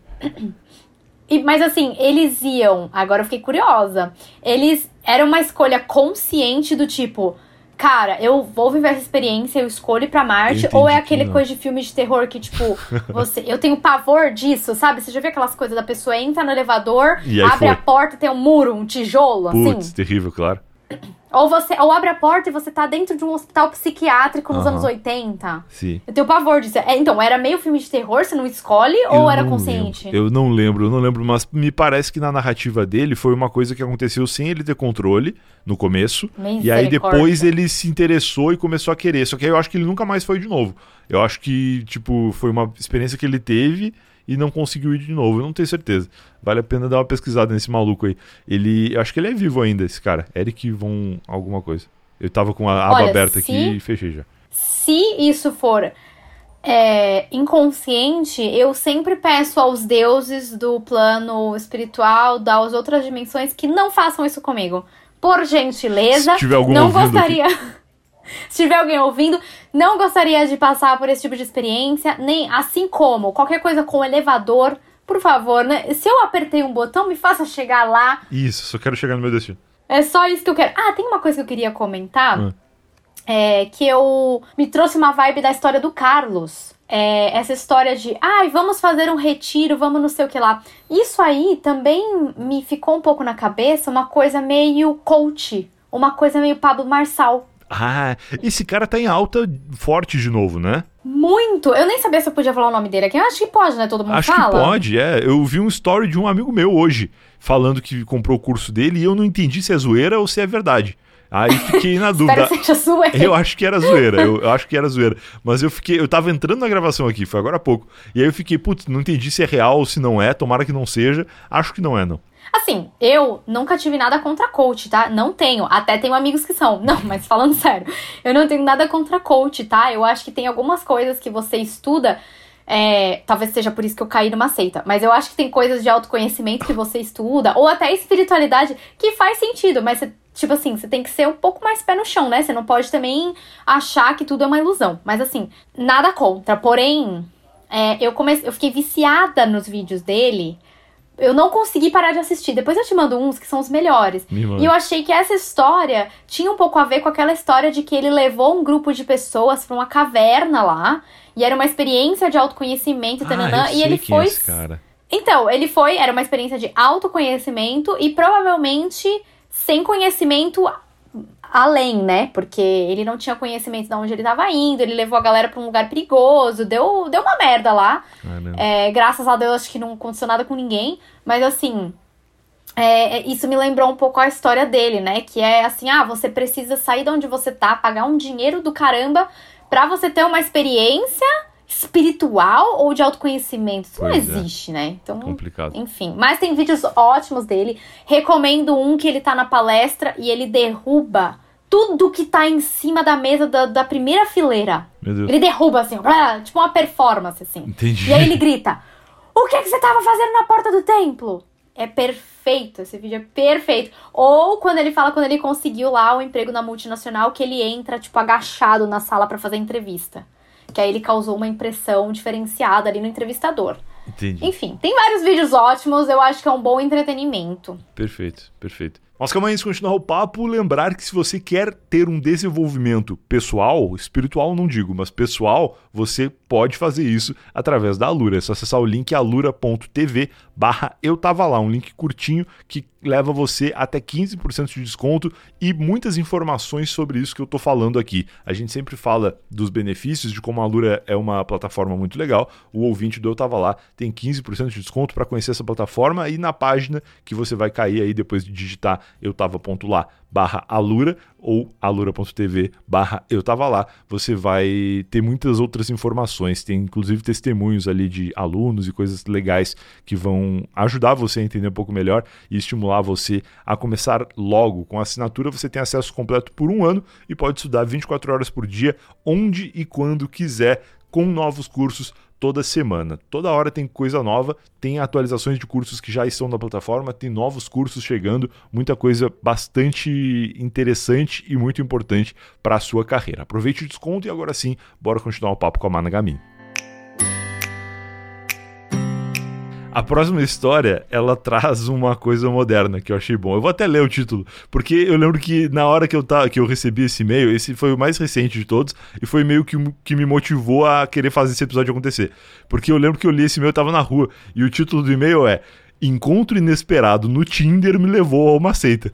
E, mas assim, eles iam, agora eu fiquei curiosa, eles, era uma escolha consciente do tipo, cara, eu vou viver essa experiência, eu escolho ir pra Marte, ou é aquele coisa de filme de terror que, tipo, você, eu tenho pavor disso, sabe? Você já viu aquelas coisas da pessoa entra no elevador, abre foi. a porta, tem um muro, um tijolo, Putz, assim? terrível, claro. Ou você ou abre a porta e você tá dentro de um hospital psiquiátrico nos uhum. anos oitenta. Sim. Eu tenho pavor disso. É, então, era meio filme de terror, você não escolhe, eu ou era não consciente? Lembro. Eu não lembro, eu não lembro, mas me parece que na narrativa dele foi uma coisa que aconteceu sem ele ter controle no começo. E aí depois ele se interessou e começou a querer. Só que aí eu acho que ele nunca mais foi de novo. Eu acho que, tipo, foi uma experiência que ele teve e não conseguiu ir de novo, eu não tenho certeza. Vale a pena dar uma pesquisada nesse maluco aí. Ele, eu acho que ele é vivo ainda, esse cara. Eric Von alguma coisa. Eu tava com a aba Olha, aberta se, aqui e fechei já. Se isso for é, inconsciente, eu sempre peço aos deuses do plano espiritual, das outras dimensões, que não façam isso comigo. Por gentileza, se tiver algum não ouvindo gostaria... Aqui. Se tiver alguém ouvindo, não gostaria de passar por esse tipo de experiência, nem assim como qualquer coisa com elevador, por favor, né? Se eu apertei um botão, me faça chegar lá. Isso, só quero chegar no meu destino. É só isso que eu quero. Ah, tem uma coisa que eu queria comentar, hum. é, que eu me trouxe uma vibe da história do Carlos. É, essa história de, ai, vamos fazer um retiro, vamos não sei o que lá. Isso aí também me ficou um pouco na cabeça, uma coisa meio coach, uma coisa meio Pablo Marçal. Ah, esse cara tá em alta forte de novo, né? Muito! Eu nem sabia se eu podia falar o nome dele aqui. Eu acho que pode, né? Todo mundo acho fala. Acho que pode, é. Eu vi um story de um amigo meu hoje, falando que comprou o curso dele, e eu não entendi se é zoeira ou se é verdade. Aí fiquei na dúvida. Espero que seja zoeira. Eu acho que era zoeira, eu, eu acho que era zoeira. Mas eu fiquei, eu tava entrando na gravação aqui, foi agora há pouco. E aí eu fiquei, putz, não entendi se é real ou se não é, tomara que não seja. Acho que não é, não. Assim, eu nunca tive nada contra coach, tá? Não tenho. Até tenho amigos que são. Não, mas falando sério, eu não tenho nada contra coach, tá? Eu acho que tem algumas coisas que você estuda, é, talvez seja por isso que eu caí numa seita, mas eu acho que tem coisas de autoconhecimento que você estuda, ou até espiritualidade, que faz sentido, mas você, tipo assim, você tem que ser um pouco mais pé no chão, né? Você não pode também achar que tudo é uma ilusão. Mas assim, nada contra. Porém, é, eu, comecei, eu fiquei viciada nos vídeos dele. Eu não consegui parar de assistir. Depois eu te mando uns que são os melhores. E eu achei que essa história tinha um pouco a ver com aquela história de que ele levou um grupo de pessoas pra uma caverna lá. E era uma experiência de autoconhecimento. Ah, tananã, eu e ele sei foi. Quem é esse cara. Então, ele foi. Era uma experiência de autoconhecimento e provavelmente sem conhecimento além, né? Porque ele não tinha conhecimento de onde ele tava indo, ele levou a galera pra um lugar perigoso, deu, deu uma merda lá. É, graças a Deus, acho que não aconteceu nada com ninguém. Mas assim, é, isso me lembrou um pouco a história dele, né? Que é assim, ah, você precisa sair de onde você tá, pagar um dinheiro do caramba pra você ter uma experiência espiritual ou de autoconhecimento. Isso pois não existe, é. né? Então, complicado. Enfim, mas tem vídeos ótimos dele. Recomendo um que ele tá na palestra e ele derruba tudo que tá em cima da mesa da, da primeira fileira. Meu Deus. Ele derruba assim, tipo uma performance, assim. Entendi. E aí ele grita, o que, que você tava fazendo na porta do templo? É perfeito, esse vídeo é perfeito. Ou quando ele fala, quando ele conseguiu lá o emprego na multinacional, que ele entra, tipo, agachado na sala pra fazer a entrevista. Que aí ele causou uma impressão diferenciada ali no entrevistador. Entendi. Enfim, tem vários vídeos ótimos, eu acho que é um bom entretenimento. Perfeito, perfeito. Mas calma aí, antes de continuar o papo, lembrar que se você quer ter um desenvolvimento pessoal, espiritual não digo, mas pessoal, você pode fazer isso através da Alura. É só acessar o link alura.tv barra eu tava lá, um link curtinho que leva você até quinze por cento de desconto e muitas informações sobre isso que eu tô falando aqui. A gente sempre fala dos benefícios, de como a Alura é uma plataforma muito legal. O ouvinte do Eu Tava Lá tem quinze por cento de desconto para conhecer essa plataforma e na página que você vai cair aí depois de digitar eu tava.lá barra alura ou alura.tv barra eu tava lá, você vai ter muitas outras informações, tem inclusive testemunhos ali de alunos e coisas legais que vão ajudar você a entender um pouco melhor e estimular você a começar logo. Com a assinatura você tem acesso completo por um ano e pode estudar vinte e quatro horas por dia, onde e quando quiser, com novos cursos toda semana. Toda hora tem coisa nova, tem atualizações de cursos que já estão na plataforma, tem novos cursos chegando, muita coisa bastante interessante e muito importante para a sua carreira. Aproveite o desconto e agora sim, bora continuar o papo com a Mana Gamin. A próxima história, ela traz uma coisa moderna que eu achei bom. Eu vou até ler o título, porque eu lembro que na hora que eu, tá, que eu recebi esse e-mail, esse foi o mais recente de todos, e foi meio que, que me motivou a querer fazer esse episódio acontecer. Porque eu lembro que eu li esse e-mail, eu tava na rua, e o título do e-mail é Encontro inesperado no Tinder me levou a uma seita.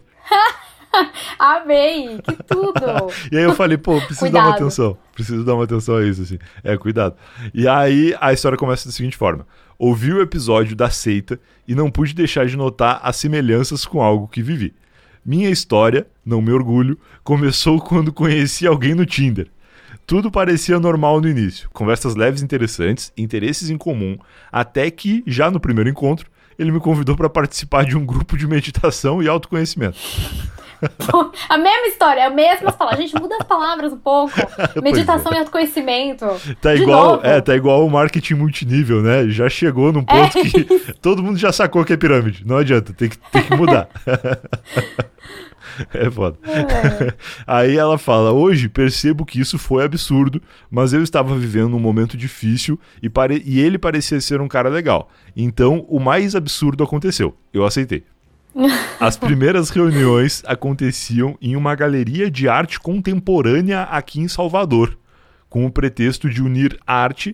Amei, que tudo! E aí eu falei, pô, preciso Cuidado. dar uma atenção, preciso dar uma atenção a isso, assim. É, cuidado. E aí a história começa da seguinte forma. Ouvi o episódio da seita e não pude deixar de notar as semelhanças com algo que vivi. Minha história, não me orgulho, começou quando conheci alguém no Tinder. Tudo parecia normal no início, conversas leves e interessantes, interesses em comum, até que, já no primeiro encontro, ele me convidou para participar de um grupo de meditação e autoconhecimento. A mesma história, as mesmas palavras. A gente muda as palavras um pouco. Meditação é. E autoconhecimento. Tá igual, é, tá igual o marketing multinível, né? Já chegou num ponto é que isso. Todo mundo já sacou que é pirâmide. Não adianta, tem que, tem que mudar. É foda. É. Aí ela fala, hoje percebo que isso foi absurdo, mas eu estava vivendo um momento difícil e, pare... e ele parecia ser um cara legal. Então, o mais absurdo aconteceu. Eu aceitei. As primeiras reuniões aconteciam em uma galeria de arte contemporânea aqui em Salvador, com o pretexto de unir arte,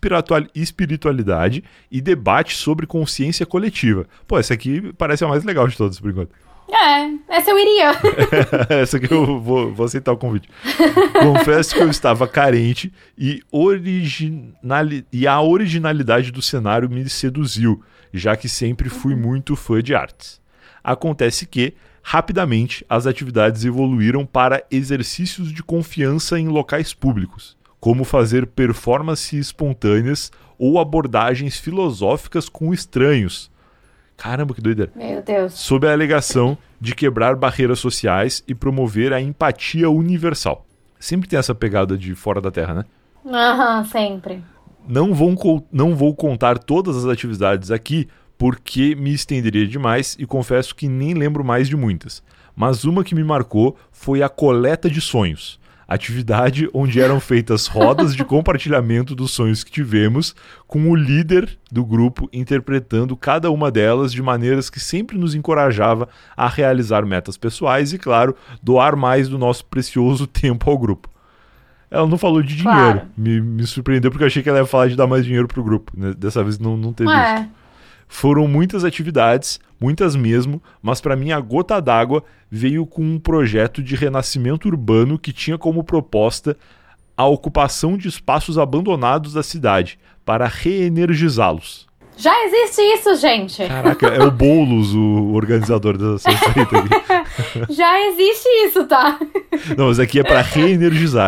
espiritualidade e debate sobre consciência coletiva. Pô, essa aqui parece a mais legal de todas, por enquanto. É, essa eu iria. Essa aqui eu vou, vou aceitar o convite. Confesso que eu estava carente e, originali... e a originalidade do cenário me seduziu, já que sempre fui muito fã de artes. Acontece que, rapidamente, as atividades evoluíram para exercícios de confiança em locais públicos, como fazer performances espontâneas ou abordagens filosóficas com estranhos. Caramba, que doideira. Meu Deus. Sob a alegação de quebrar barreiras sociais e promover a empatia universal. Sempre tem essa pegada de fora da Terra, né? Aham, sempre. Não vou, não vou contar todas as atividades aqui, porque me estenderia demais e confesso que nem lembro mais de muitas. Mas uma que me marcou foi a coleta de sonhos. Atividade onde eram feitas rodas de compartilhamento dos sonhos que tivemos, com o líder do grupo interpretando cada uma delas de maneiras que sempre nos encorajava a realizar metas pessoais e, claro, doar mais do nosso precioso tempo ao grupo. Ela não falou de dinheiro. Claro. Me, me surpreendeu porque eu achei que ela ia falar de dar mais dinheiro pro grupo. Dessa vez não, não teve é. isso. Foram muitas atividades, muitas mesmo, mas para mim a gota d'água veio com um projeto de renascimento urbano que tinha como proposta a ocupação de espaços abandonados da cidade para reenergizá-los. Já existe isso, gente! Caraca, é o Boulos o organizador dessa seita aqui. Já existe isso, tá? Não, mas aqui é para reenergizar.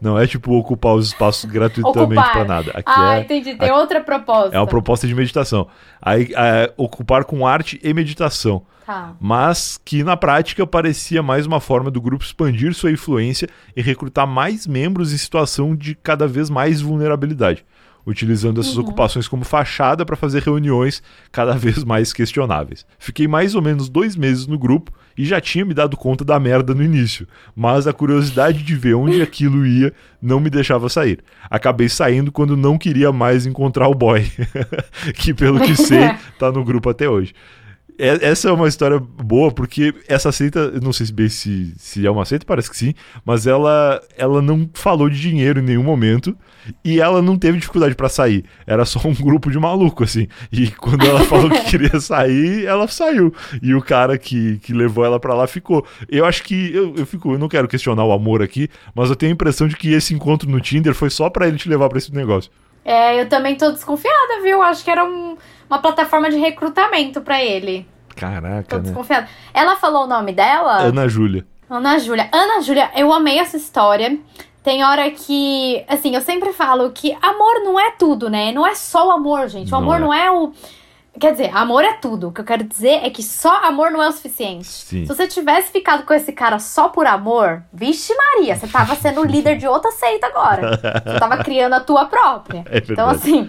Não é tipo ocupar os espaços gratuitamente Ocupar. pra nada. Aqui Ah, é, entendi. Tem aqui- outra proposta. é uma proposta de meditação. Aí, é, ocupar com arte e meditação. Tá. Mas que na prática parecia mais uma forma do grupo expandir sua influência e recrutar mais membros em situação de cada vez mais vulnerabilidade, utilizando essas Uhum. ocupações como fachada para fazer reuniões cada vez mais questionáveis. Fiquei mais ou menos dois meses no grupo e já tinha me dado conta da merda no início, mas a curiosidade de ver onde aquilo ia não me deixava sair. Acabei saindo quando não queria mais encontrar o boy, que pelo que sei tá no grupo até hoje. É- Essa é uma história boa, porque essa seita, eu não sei se bem se, se é uma seita, parece que sim, mas ela, ela não falou de dinheiro em nenhum momento e ela não teve dificuldade pra sair. Era só um grupo de maluco, assim. E quando ela falou que queria sair, ela saiu. E o cara que, que levou ela pra lá ficou. Eu acho que, eu, eu fico, eu não quero questionar o amor aqui, mas eu tenho a impressão de que esse encontro no Tinder foi só pra ele te levar pra esse negócio. É, eu também tô desconfiada, viu? Acho que era um- uma plataforma de recrutamento pra ele. Caraca, Tô né? desconfiada. Ela falou o nome dela? Ana Júlia. Ana Júlia. Ana Júlia, eu amei essa história. Tem hora que, assim, eu sempre falo que amor não é tudo, né? Não é só o amor, gente. O Não amor é. não é o... Quer dizer, amor é tudo. O que eu quero dizer é que só amor não é o suficiente. Sim. Se você tivesse ficado com esse cara só por amor, vixe Maria, você tava sendo o líder de outra seita agora. Você tava criando a tua própria. É verdade. Então, assim,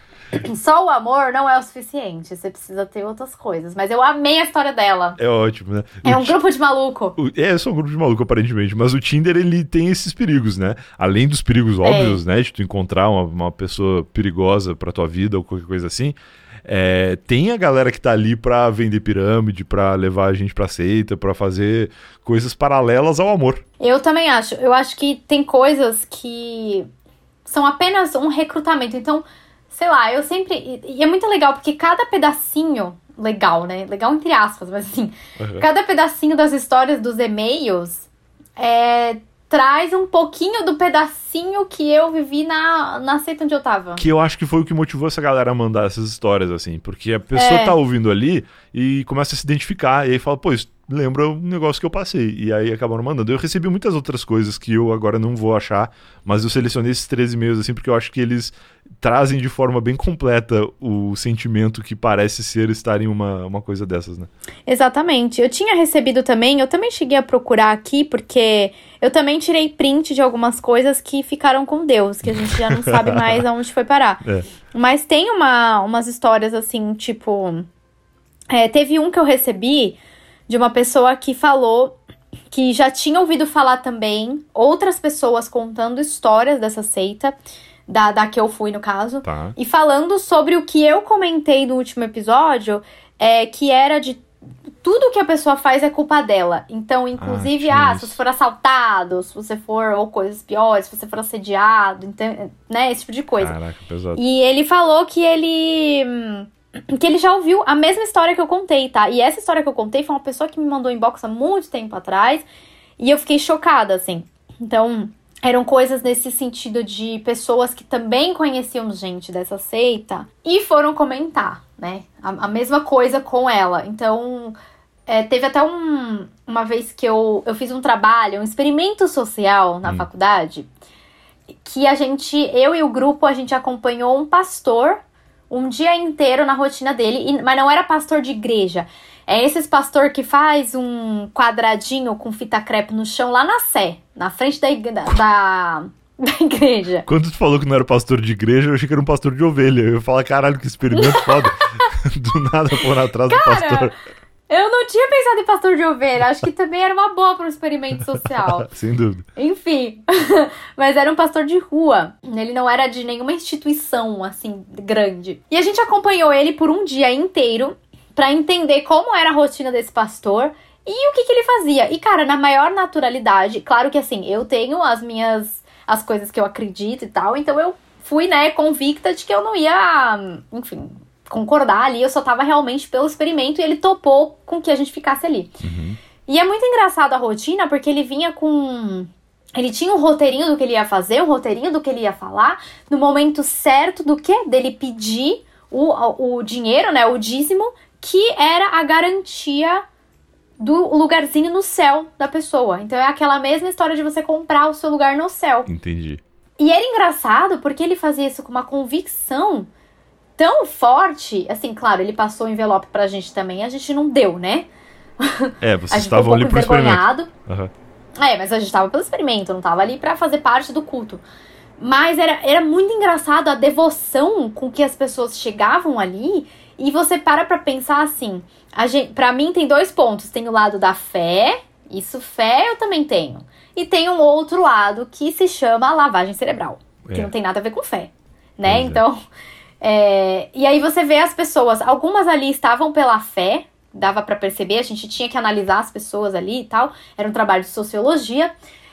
só o amor não é o suficiente. Você precisa ter outras coisas. Mas eu amei a história dela. É ótimo, né? É O um Ti- grupo de maluco. O- É, é só um grupo de maluco, aparentemente. Mas o Tinder, ele tem esses perigos, né? Além dos perigos óbvios, né? De tu encontrar uma, uma pessoa perigosa pra tua vida ou qualquer coisa assim. É, tem a galera que tá ali pra vender pirâmide, pra levar a gente pra seita, pra fazer coisas paralelas ao amor. Eu também acho. Eu acho que tem coisas que são apenas um recrutamento. Então, sei lá, eu sempre... E e é muito legal, porque cada pedacinho... Legal, né? Legal entre aspas, mas assim... Uhum. Cada pedacinho das histórias dos e-mails é, traz um pouquinho do pedacinho que eu vivi na, na seita onde eu tava. Que eu acho que foi o que motivou essa galera a mandar essas histórias, assim. Porque a pessoa É. tá ouvindo ali e começa a se identificar. E aí fala, pô, isso lembra um negócio que eu passei. E aí acabaram mandando. Eu recebi muitas outras coisas que eu agora não vou achar, mas eu selecionei esses treze e-mails, assim, porque eu acho que eles trazem de forma bem completa o sentimento que parece ser estar em uma, uma coisa dessas, né? Exatamente. Eu tinha recebido também, eu também cheguei a procurar aqui, porque eu também tirei print de algumas coisas que ficaram com Deus, que a gente já não sabe mais aonde foi parar. É. Mas tem uma, umas histórias assim, tipo... é, teve um que eu recebi de uma pessoa que falou que já tinha ouvido falar também outras pessoas contando histórias dessa seita, da, da que eu fui, no caso. Tá. E falando sobre o que eu comentei no último episódio, é, que era de tudo que a pessoa faz é culpa dela. Então, inclusive, Ah, ah, tinha se isso. você for assaltado, se você for, ou coisas piores, se você for assediado, então, né, esse tipo de coisa. Caraca, pesado. E ele falou que ele... hum, que ele já ouviu a mesma história que eu contei, tá? E essa história que eu contei foi uma pessoa que me mandou inbox há muito tempo atrás. E eu fiquei chocada, assim. Então, eram coisas nesse sentido de pessoas que também conheciam gente dessa seita e foram comentar, né? A, a mesma coisa com ela. Então, é, teve até um, uma vez que eu, eu fiz um trabalho, um experimento social na Hum. faculdade, que a gente, eu e o grupo, a gente acompanhou um pastor um dia inteiro na rotina dele, e- mas não era pastor de igreja. É esses pastor que faz um quadradinho com fita crepe no chão lá na Sé, na frente da, igre- da, da, da igreja. Quando tu falou que não era pastor de igreja, eu achei que era um pastor de ovelha. Eu ia falar, caralho, que experimento foda. Do nada pôr atrás do pastor. Eu não tinha pensado em pastor de ovelha, acho que também era uma boa para um experimento social. Sem dúvida. Enfim, mas era um pastor de rua. Ele não era de nenhuma instituição, assim, grande. E a gente acompanhou ele por um dia inteiro pra entender como era a rotina desse pastor e o que que ele fazia. E, cara, na maior naturalidade, claro que, assim, eu tenho as minhas... as coisas que eu acredito e tal, então eu fui, né, convicta de que eu não ia, enfim... concordar ali, eu só tava realmente pelo experimento e ele topou com que a gente ficasse ali. Uhum. E é muito engraçado a rotina, porque ele vinha com... Ele tinha um roteirinho do que ele ia fazer, um roteirinho do que ele ia falar, no momento certo do que? Dele pedir o, o dinheiro, né, o dízimo, que era a garantia do lugarzinho no céu da pessoa. Então é aquela mesma história de você comprar o seu lugar no céu. Entendi. E era engraçado porque ele fazia isso com uma convicção tão forte. Assim, claro, ele passou o envelope pra gente também, a gente não deu, né? É, vocês estavam um ali pro experimento. Uhum. É, mas a gente tava pelo experimento, não tava ali pra fazer parte do culto. Mas era, era muito engraçado a devoção com que as pessoas chegavam ali. E você para pra pensar assim, a gente, pra mim tem dois pontos. Tem o lado da fé, isso fé eu também tenho. E tem um outro lado que se chama lavagem cerebral, é. que não tem nada a ver com fé, né? Pois então, é. É, e aí você vê as pessoas, algumas ali estavam pela fé, dava pra perceber, a gente tinha que analisar as pessoas ali e tal, era um trabalho de sociologia.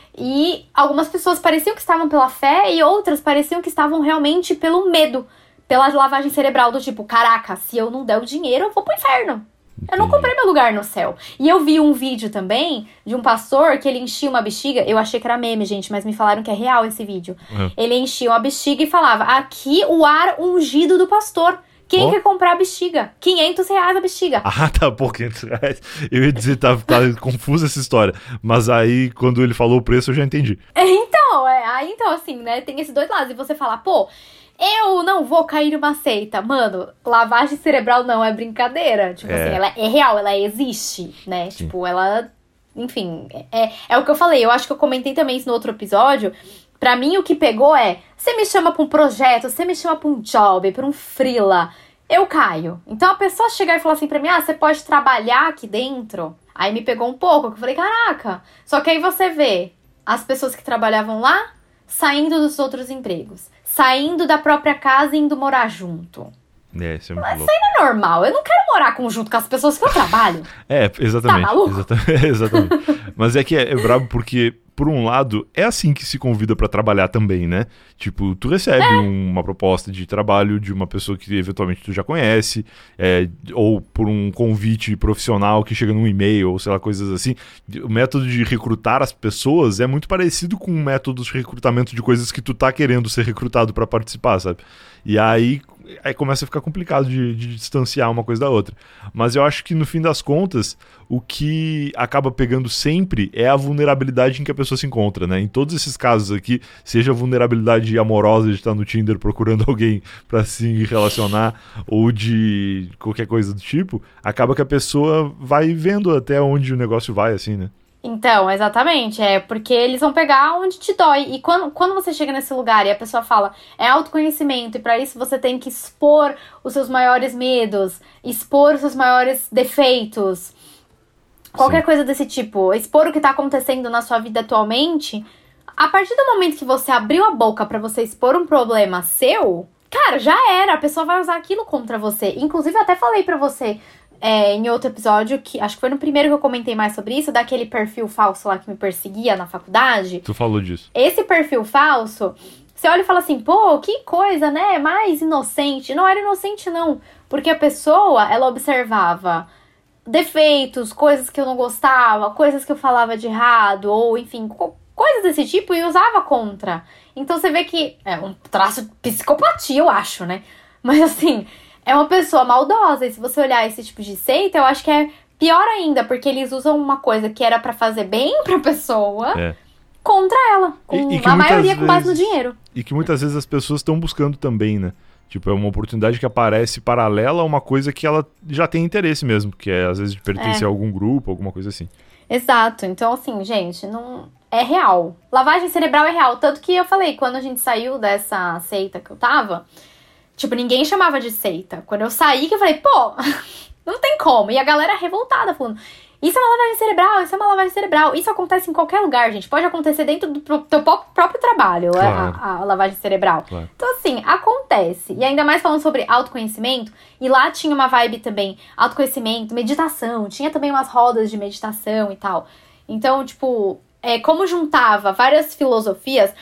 E algumas pessoas pareciam que estavam pela fé e outras pareciam que estavam realmente pelo medo. Pela lavagem cerebral do tipo, caraca, se eu não der o dinheiro, eu vou pro inferno. Entendi. Eu não comprei meu lugar no céu. E eu vi um vídeo também de um pastor que ele enchia uma bexiga. Eu achei que era meme, gente, mas me falaram que é real esse vídeo. Uhum. Ele enchia uma bexiga e falava, aqui o ar ungido do pastor. Quem oh. quer comprar a bexiga? quinhentos reais a bexiga. Ah, tá, pô, quinhentos reais. Eu ia dizer, tá, tá confusa essa história. Mas aí, quando ele falou o preço, eu já entendi. Então, é, aí, então, assim, né, tem esses dois lados. E você fala, pô, eu não vou cair numa seita. Mano, lavagem cerebral não é brincadeira. Tipo é. assim, ela é real, ela existe, né? Sim. Tipo, ela... Enfim, é, é o que eu falei. Eu acho que eu comentei também isso no outro episódio. Pra mim, o que pegou é... Você me chama pra um projeto, você me chama pra um job, pra um freela... Eu caio. Então, a pessoa chegar e falar assim pra mim... Ah, você pode trabalhar aqui dentro? Aí me pegou um pouco. Eu falei, caraca. Só que aí você vê as pessoas que trabalhavam lá... Saindo dos outros empregos. Saindo da própria casa e indo morar junto. É, isso é muito Mas louco. isso aí não é normal. Eu não quero morar com, junto com as pessoas que eu trabalho. É, exatamente. Tá maluco? Exatamente. exatamente. Mas é que é, é brabo porque, por um lado, é assim que se convida pra trabalhar também, né? Tipo, tu recebe é. um, uma proposta de trabalho de uma pessoa que eventualmente tu já conhece, é, ou por um convite profissional que chega num e-mail, ou sei lá, coisas assim. O método de recrutar as pessoas é muito parecido com o método de recrutamento de coisas que tu tá querendo ser recrutado pra participar, sabe? E aí... Aí começa a ficar complicado de, de distanciar uma coisa da outra. Mas eu acho que, no fim das contas, o que acaba pegando sempre é a vulnerabilidade em que a pessoa se encontra, né? Em todos esses casos aqui, seja a vulnerabilidade amorosa de estar no Tinder procurando alguém pra se relacionar, ou de qualquer coisa do tipo, acaba que a pessoa vai vendo até onde o negócio vai, assim, né? Então, exatamente, é porque eles vão pegar onde te dói. E quando, quando você chega nesse lugar e a pessoa fala, é autoconhecimento, e pra isso você tem que expor os seus maiores medos, expor os seus maiores defeitos, qualquer Sim. coisa desse tipo, expor o que tá acontecendo na sua vida atualmente, a partir do momento que você abriu a boca pra você expor um problema seu, cara, já era, a pessoa vai usar aquilo contra você. Inclusive, eu até falei pra você... É, em outro episódio, que acho que foi no primeiro que eu comentei mais sobre isso, daquele perfil falso lá que me perseguia na faculdade. Tu falou disso. Esse perfil falso, você olha e fala assim, pô, que coisa, né? Mais inocente. Não era inocente, não. Porque a pessoa, ela observava defeitos, coisas que eu não gostava, coisas que eu falava de errado, ou enfim, co- coisas desse tipo, e usava contra. Então você vê que é um traço de psicopatia, eu acho, né? Mas assim... É uma pessoa maldosa, e se você olhar esse tipo de seita, eu acho que é pior ainda, porque eles usam uma coisa que era pra fazer bem pra pessoa é. contra ela, com e, e a maioria vezes, com base no dinheiro. E que muitas vezes as pessoas estão buscando também, né? Tipo, é uma oportunidade que aparece paralela a uma coisa que ela já tem interesse mesmo, que é às vezes de pertencer é. a algum grupo, alguma coisa assim. Exato, então assim, gente, não é real. Lavagem cerebral é real, tanto que eu falei, quando a gente saiu dessa seita que eu tava... Tipo, ninguém chamava de seita. Quando eu saí, que eu falei, pô, não tem como. E a galera revoltada, falando, isso é uma lavagem cerebral, isso é uma lavagem cerebral. Isso acontece em qualquer lugar, gente. Pode acontecer dentro do teu próprio trabalho, claro. a, a lavagem cerebral. Claro. Então, assim, acontece. E ainda mais falando sobre autoconhecimento. E lá tinha uma vibe também, autoconhecimento, meditação. Tinha também umas rodas de meditação e tal. Então, tipo, é, como juntava várias filosofias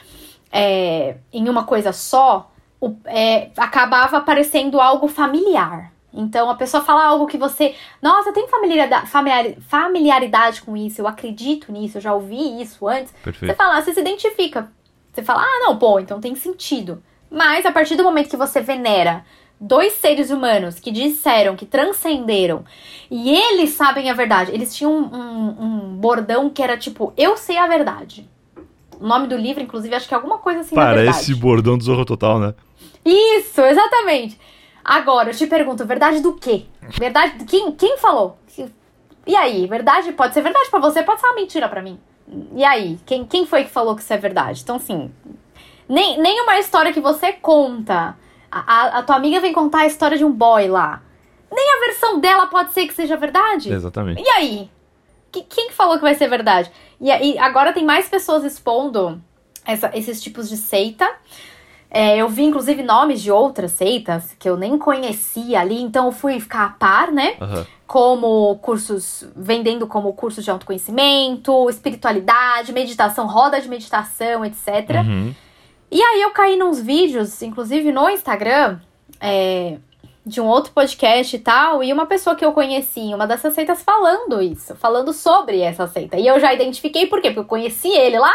é, em uma coisa só... O, é, acabava parecendo algo familiar. Então, a pessoa fala algo que você... Nossa, eu tenho familiaridade, familiar, familiaridade com isso, eu acredito nisso, eu já ouvi isso antes. Perfeito. Você fala, você se identifica. Você fala, ah, não, pô, então tem sentido. Mas, a partir do momento que você venera, dois seres humanos que disseram, que transcenderam, e eles sabem a verdade. Eles tinham um, um, um bordão que era tipo, eu sei a verdade. O nome do livro, inclusive, acho que é alguma coisa assim da verdade. Parece bordão do Zorro Total, né? Isso, exatamente. Agora, eu te pergunto, verdade do quê? Verdade, quem, quem falou? E aí, verdade pode ser verdade pra você, pode ser uma mentira pra mim. E aí, quem, quem foi que falou que isso é verdade? Então, assim, nem, nem uma história que você conta, a, a, a tua amiga vem contar a história de um boy lá, nem a versão dela pode ser que seja verdade. Exatamente. E aí? Que, quem que falou que vai ser verdade? E aí, agora tem mais pessoas expondo essa, esses tipos de seita. É, eu vi, inclusive, nomes de outras seitas que eu nem conhecia ali, então eu fui ficar a par, né? Uhum. Como cursos, vendendo como cursos de autoconhecimento, espiritualidade, meditação, roda de meditação, etcétera. Uhum. E aí eu caí nos vídeos, inclusive no Instagram, é, de um outro podcast e tal, e uma pessoa que eu conheci em uma dessas seitas falando isso, falando sobre essa seita. E eu já identifiquei por quê? Porque eu conheci ele lá,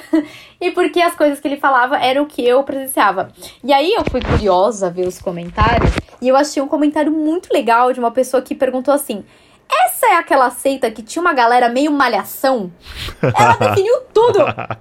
e porque as coisas que ele falava eram o que eu presenciava. E aí eu fui curiosa ver os comentários, e eu achei um comentário muito legal de uma pessoa que perguntou assim: essa é aquela seita que tinha uma galera meio malhação? Ela definiu tudo!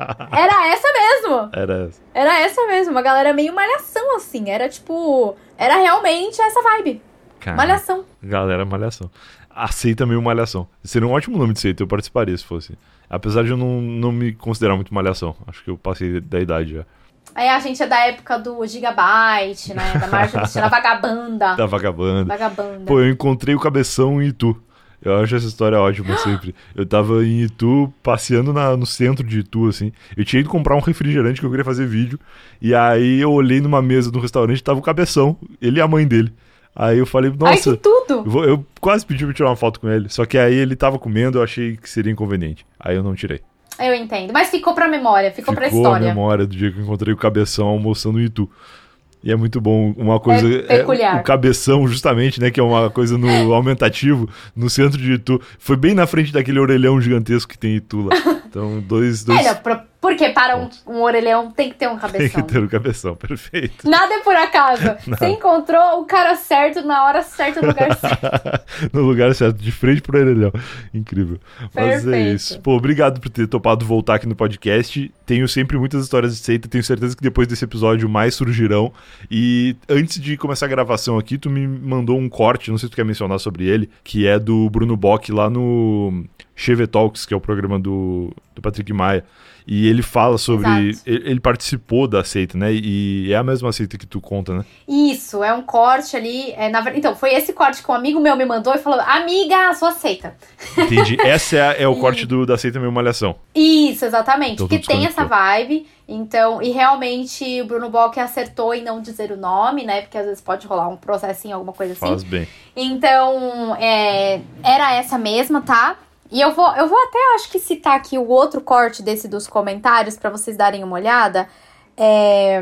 Era essa mesmo! Era essa. Era essa mesmo, uma galera meio malhação, assim. Era tipo... Era realmente essa vibe. Cara, malhação. Galera, malhação. A seita meio malhação. Seria um ótimo nome de seita, eu participaria se fosse. Apesar de eu não, não me considerar muito malhação. Acho que eu passei da idade já. Aí a gente é da época do Gigabyte, né? Da Marcha da Vagabanda. Da Vagabanda. Vagabanda. Pô, eu encontrei o Cabeção em Itu. Eu acho essa história ótima sempre. Eu tava em Itu, passeando na, no centro de Itu, assim. Eu tinha ido comprar um refrigerante que eu queria fazer vídeo. E aí eu olhei numa mesa do restaurante, tava o Cabeção, ele e a mãe dele. Aí eu falei, nossa... Ai, que tudo! Eu, vou, eu quase pedi pra tirar uma foto com ele. Só que aí ele tava comendo, eu achei que seria inconveniente. Aí eu não tirei. Eu entendo. Mas ficou pra memória, ficou, ficou pra história. Ficou a memória do dia que eu encontrei o Cabeção almoçando em Itu. E é muito bom, uma coisa... É peculiar. É, o Cabeção, justamente, né, que é uma coisa no aumentativo, no centro de Itu. Foi bem na frente daquele orelhão gigantesco que tem em Itu lá. Então, dois... dois... É, não, pra, porque para um, um orelhão tem que ter um cabeção. Tem que ter um cabeção, perfeito. Nada é por acaso. Você encontrou o cara certo na hora certa, no lugar certo. No lugar certo, de frente pro orelhão. Incrível. Mas Perfeito. é isso. Pô, obrigado por ter topado voltar aqui no podcast. Tenho sempre muitas histórias de seita. Tenho certeza que depois desse episódio mais surgirão. E antes de começar a gravação aqui, tu me mandou um corte, não sei se tu quer mencionar sobre ele, que é do Bruno Bock lá no Cheve Talks, que é o programa do, do Patrick Maia. E ele fala sobre... Ele, ele participou da seita, né? E é a mesma seita que tu conta, né? Isso, é um corte ali... É, na, então, foi esse corte que um amigo meu me mandou e falou: amiga, sua seita. Entendi. Esse é, é o e... corte do, da seita meio malhação. Isso, exatamente. Então, que tem essa vibe. Então, e realmente o Bruno Bock acertou em não dizer o nome, né? Porque às vezes pode rolar um processinho, alguma coisa assim. Faz bem. Então, é, era essa mesma, tá? E eu vou, eu vou até, acho que, citar aqui o outro corte desse dos comentários para vocês darem uma olhada. É,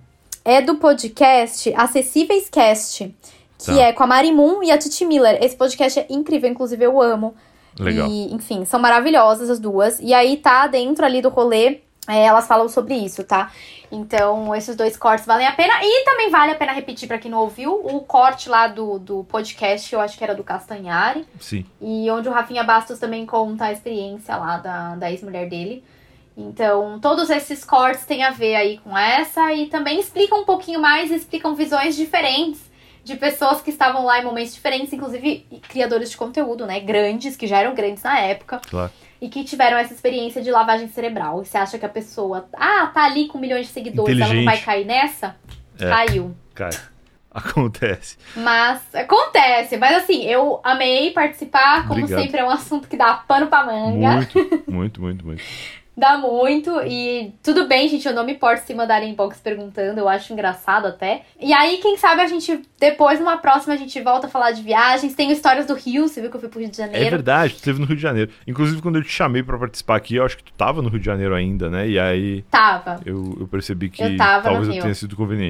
é do podcast Acessíveis Cast, que tá. é com a Mari Moon e a Titi Miller. Esse podcast é incrível, inclusive eu amo. Legal. E, enfim, são maravilhosas as duas. E aí tá dentro ali do rolê, é, elas falam sobre isso, tá? Então, esses dois cortes valem a pena. E também vale a pena repetir, pra quem não ouviu, o corte lá do, do podcast, eu acho que era do Castanhari. Sim. E onde o Rafinha Bastos também conta a experiência lá da, da ex-mulher dele. Então, todos esses cortes têm a ver aí com essa. E também explicam um pouquinho mais, explicam visões diferentes de pessoas que estavam lá em momentos diferentes. Inclusive, criadores de conteúdo, né? Grandes, que já eram grandes na época. Claro. E que tiveram essa experiência de lavagem cerebral. E você acha que a pessoa, ah, tá ali com milhões de seguidores, ela não vai cair nessa? É, caiu. Cai. Acontece. Mas, acontece. Mas assim, eu amei participar. Como Obrigado. sempre, é um assunto que dá pano pra manga. Muito, muito, muito, muito. Dá muito. E tudo bem, gente, eu não me importo se mandarem inbox perguntando. Eu acho engraçado até. E aí, quem sabe a gente, depois, numa próxima, a gente volta a falar de viagens. Tem histórias do Rio, você viu que eu fui pro Rio de Janeiro. É verdade, tu esteve no Rio de Janeiro. Inclusive, quando eu te chamei pra participar aqui, eu acho que tu tava no Rio de Janeiro ainda, né? E aí... Tava. Eu, eu percebi que eu tava talvez no eu Rio. tenha sido conveniente.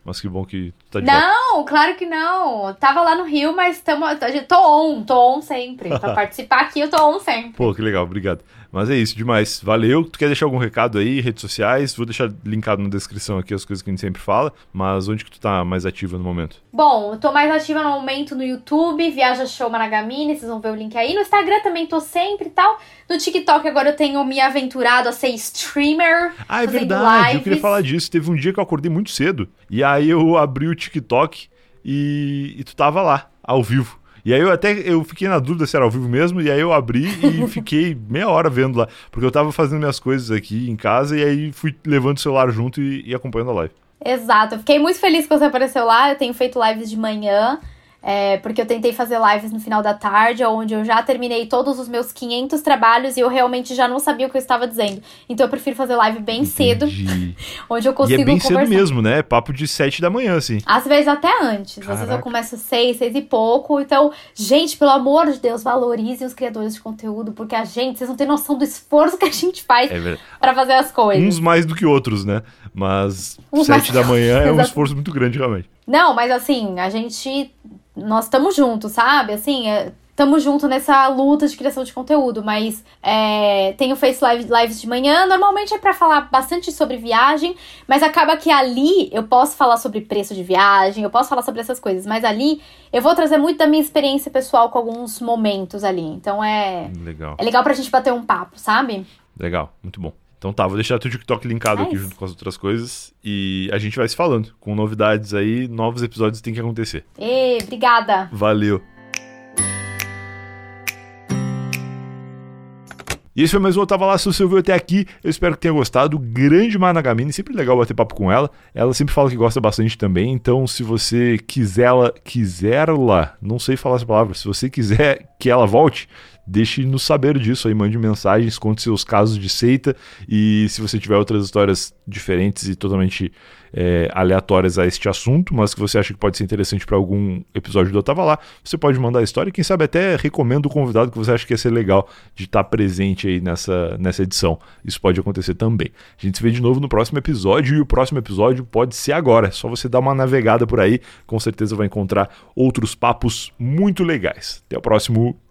Mas que bom que tu tá de volta. Não, claro que não. Tava lá no Rio, mas tamo, tô on, tô on sempre. Pra participar aqui, eu tô on sempre. Pô, que legal, obrigado. Mas é isso, demais. Valeu. Tu quer deixar algum recado aí, redes sociais? Vou deixar linkado na descrição aqui as coisas que a gente sempre fala. Mas onde que tu tá mais ativa no momento? Bom, eu tô mais ativa no momento no YouTube, Viaja Show Managamini, vocês vão ver o link aí. No Instagram também tô sempre e tal. No TikTok agora eu tenho me aventurado a ser streamer. Ah, é verdade. Lives. Eu queria falar disso. Teve um dia que eu acordei muito cedo. E aí eu abri o TikTok e, e tu tava lá, ao vivo. E aí eu até eu fiquei na dúvida se era ao vivo mesmo, e aí eu abri e fiquei meia hora vendo lá, porque eu tava fazendo minhas coisas aqui em casa e aí fui levando o celular junto e, e acompanhando a live. Exato, eu fiquei muito feliz que você apareceu lá, eu tenho feito lives de manhã, é, porque eu tentei fazer lives no final da tarde, onde eu já terminei todos os meus quinhentos trabalhos e eu realmente já não sabia o que eu estava dizendo. Então eu prefiro fazer live bem Entendi. cedo, onde eu consigo conversar. E é bem conversar. Cedo mesmo, né? Papo de sete da manhã, assim. Às vezes até antes. Caraca. Às vezes eu começo seis, seis e pouco. Então, gente, pelo amor de Deus, valorizem os criadores de conteúdo, porque a gente, vocês não têm noção do esforço que a gente faz é pra fazer as coisas. Uns mais do que outros, né? Mas Uns sete da manhã é um esforço muito grande, realmente. Não, mas assim, a gente... Nós estamos juntos, sabe? Assim, estamos juntos nessa luta de criação de conteúdo, mas é, tenho feito live, lives de manhã, normalmente é pra falar bastante sobre viagem, mas acaba que ali eu posso falar sobre preço de viagem, eu posso falar sobre essas coisas, mas ali eu vou trazer muito da minha experiência pessoal com alguns momentos ali, então é legal, é legal pra gente bater um papo, sabe? Legal, muito bom. Então tá, vou deixar teu TikTok linkado é aqui junto com as outras coisas e a gente vai se falando. Com novidades aí, novos episódios tem que acontecer. Ê, obrigada. Valeu. E esse foi mais um Eu Tava Lá. Se você ouviu até aqui, eu espero que tenha gostado. Grande Managamini, sempre legal bater papo com ela. Ela sempre fala que gosta bastante também. Então, se você quiser ela, quiser ela, não sei falar essa palavra, se você quiser que ela volte, deixe-nos saber disso aí, mande mensagens, conte seus casos de seita e se você tiver outras histórias diferentes e totalmente é, aleatórias a este assunto, mas que você acha que pode ser interessante para algum episódio do Eu Tava Lá, você pode mandar a história e quem sabe até recomenda o convidado que você acha que ia ser legal de estar presente aí nessa, nessa edição. Isso pode acontecer também. A gente se vê de novo no próximo episódio e o próximo episódio pode ser agora, é só você dar uma navegada por aí, com certeza vai encontrar outros papos muito legais. Até o próximo.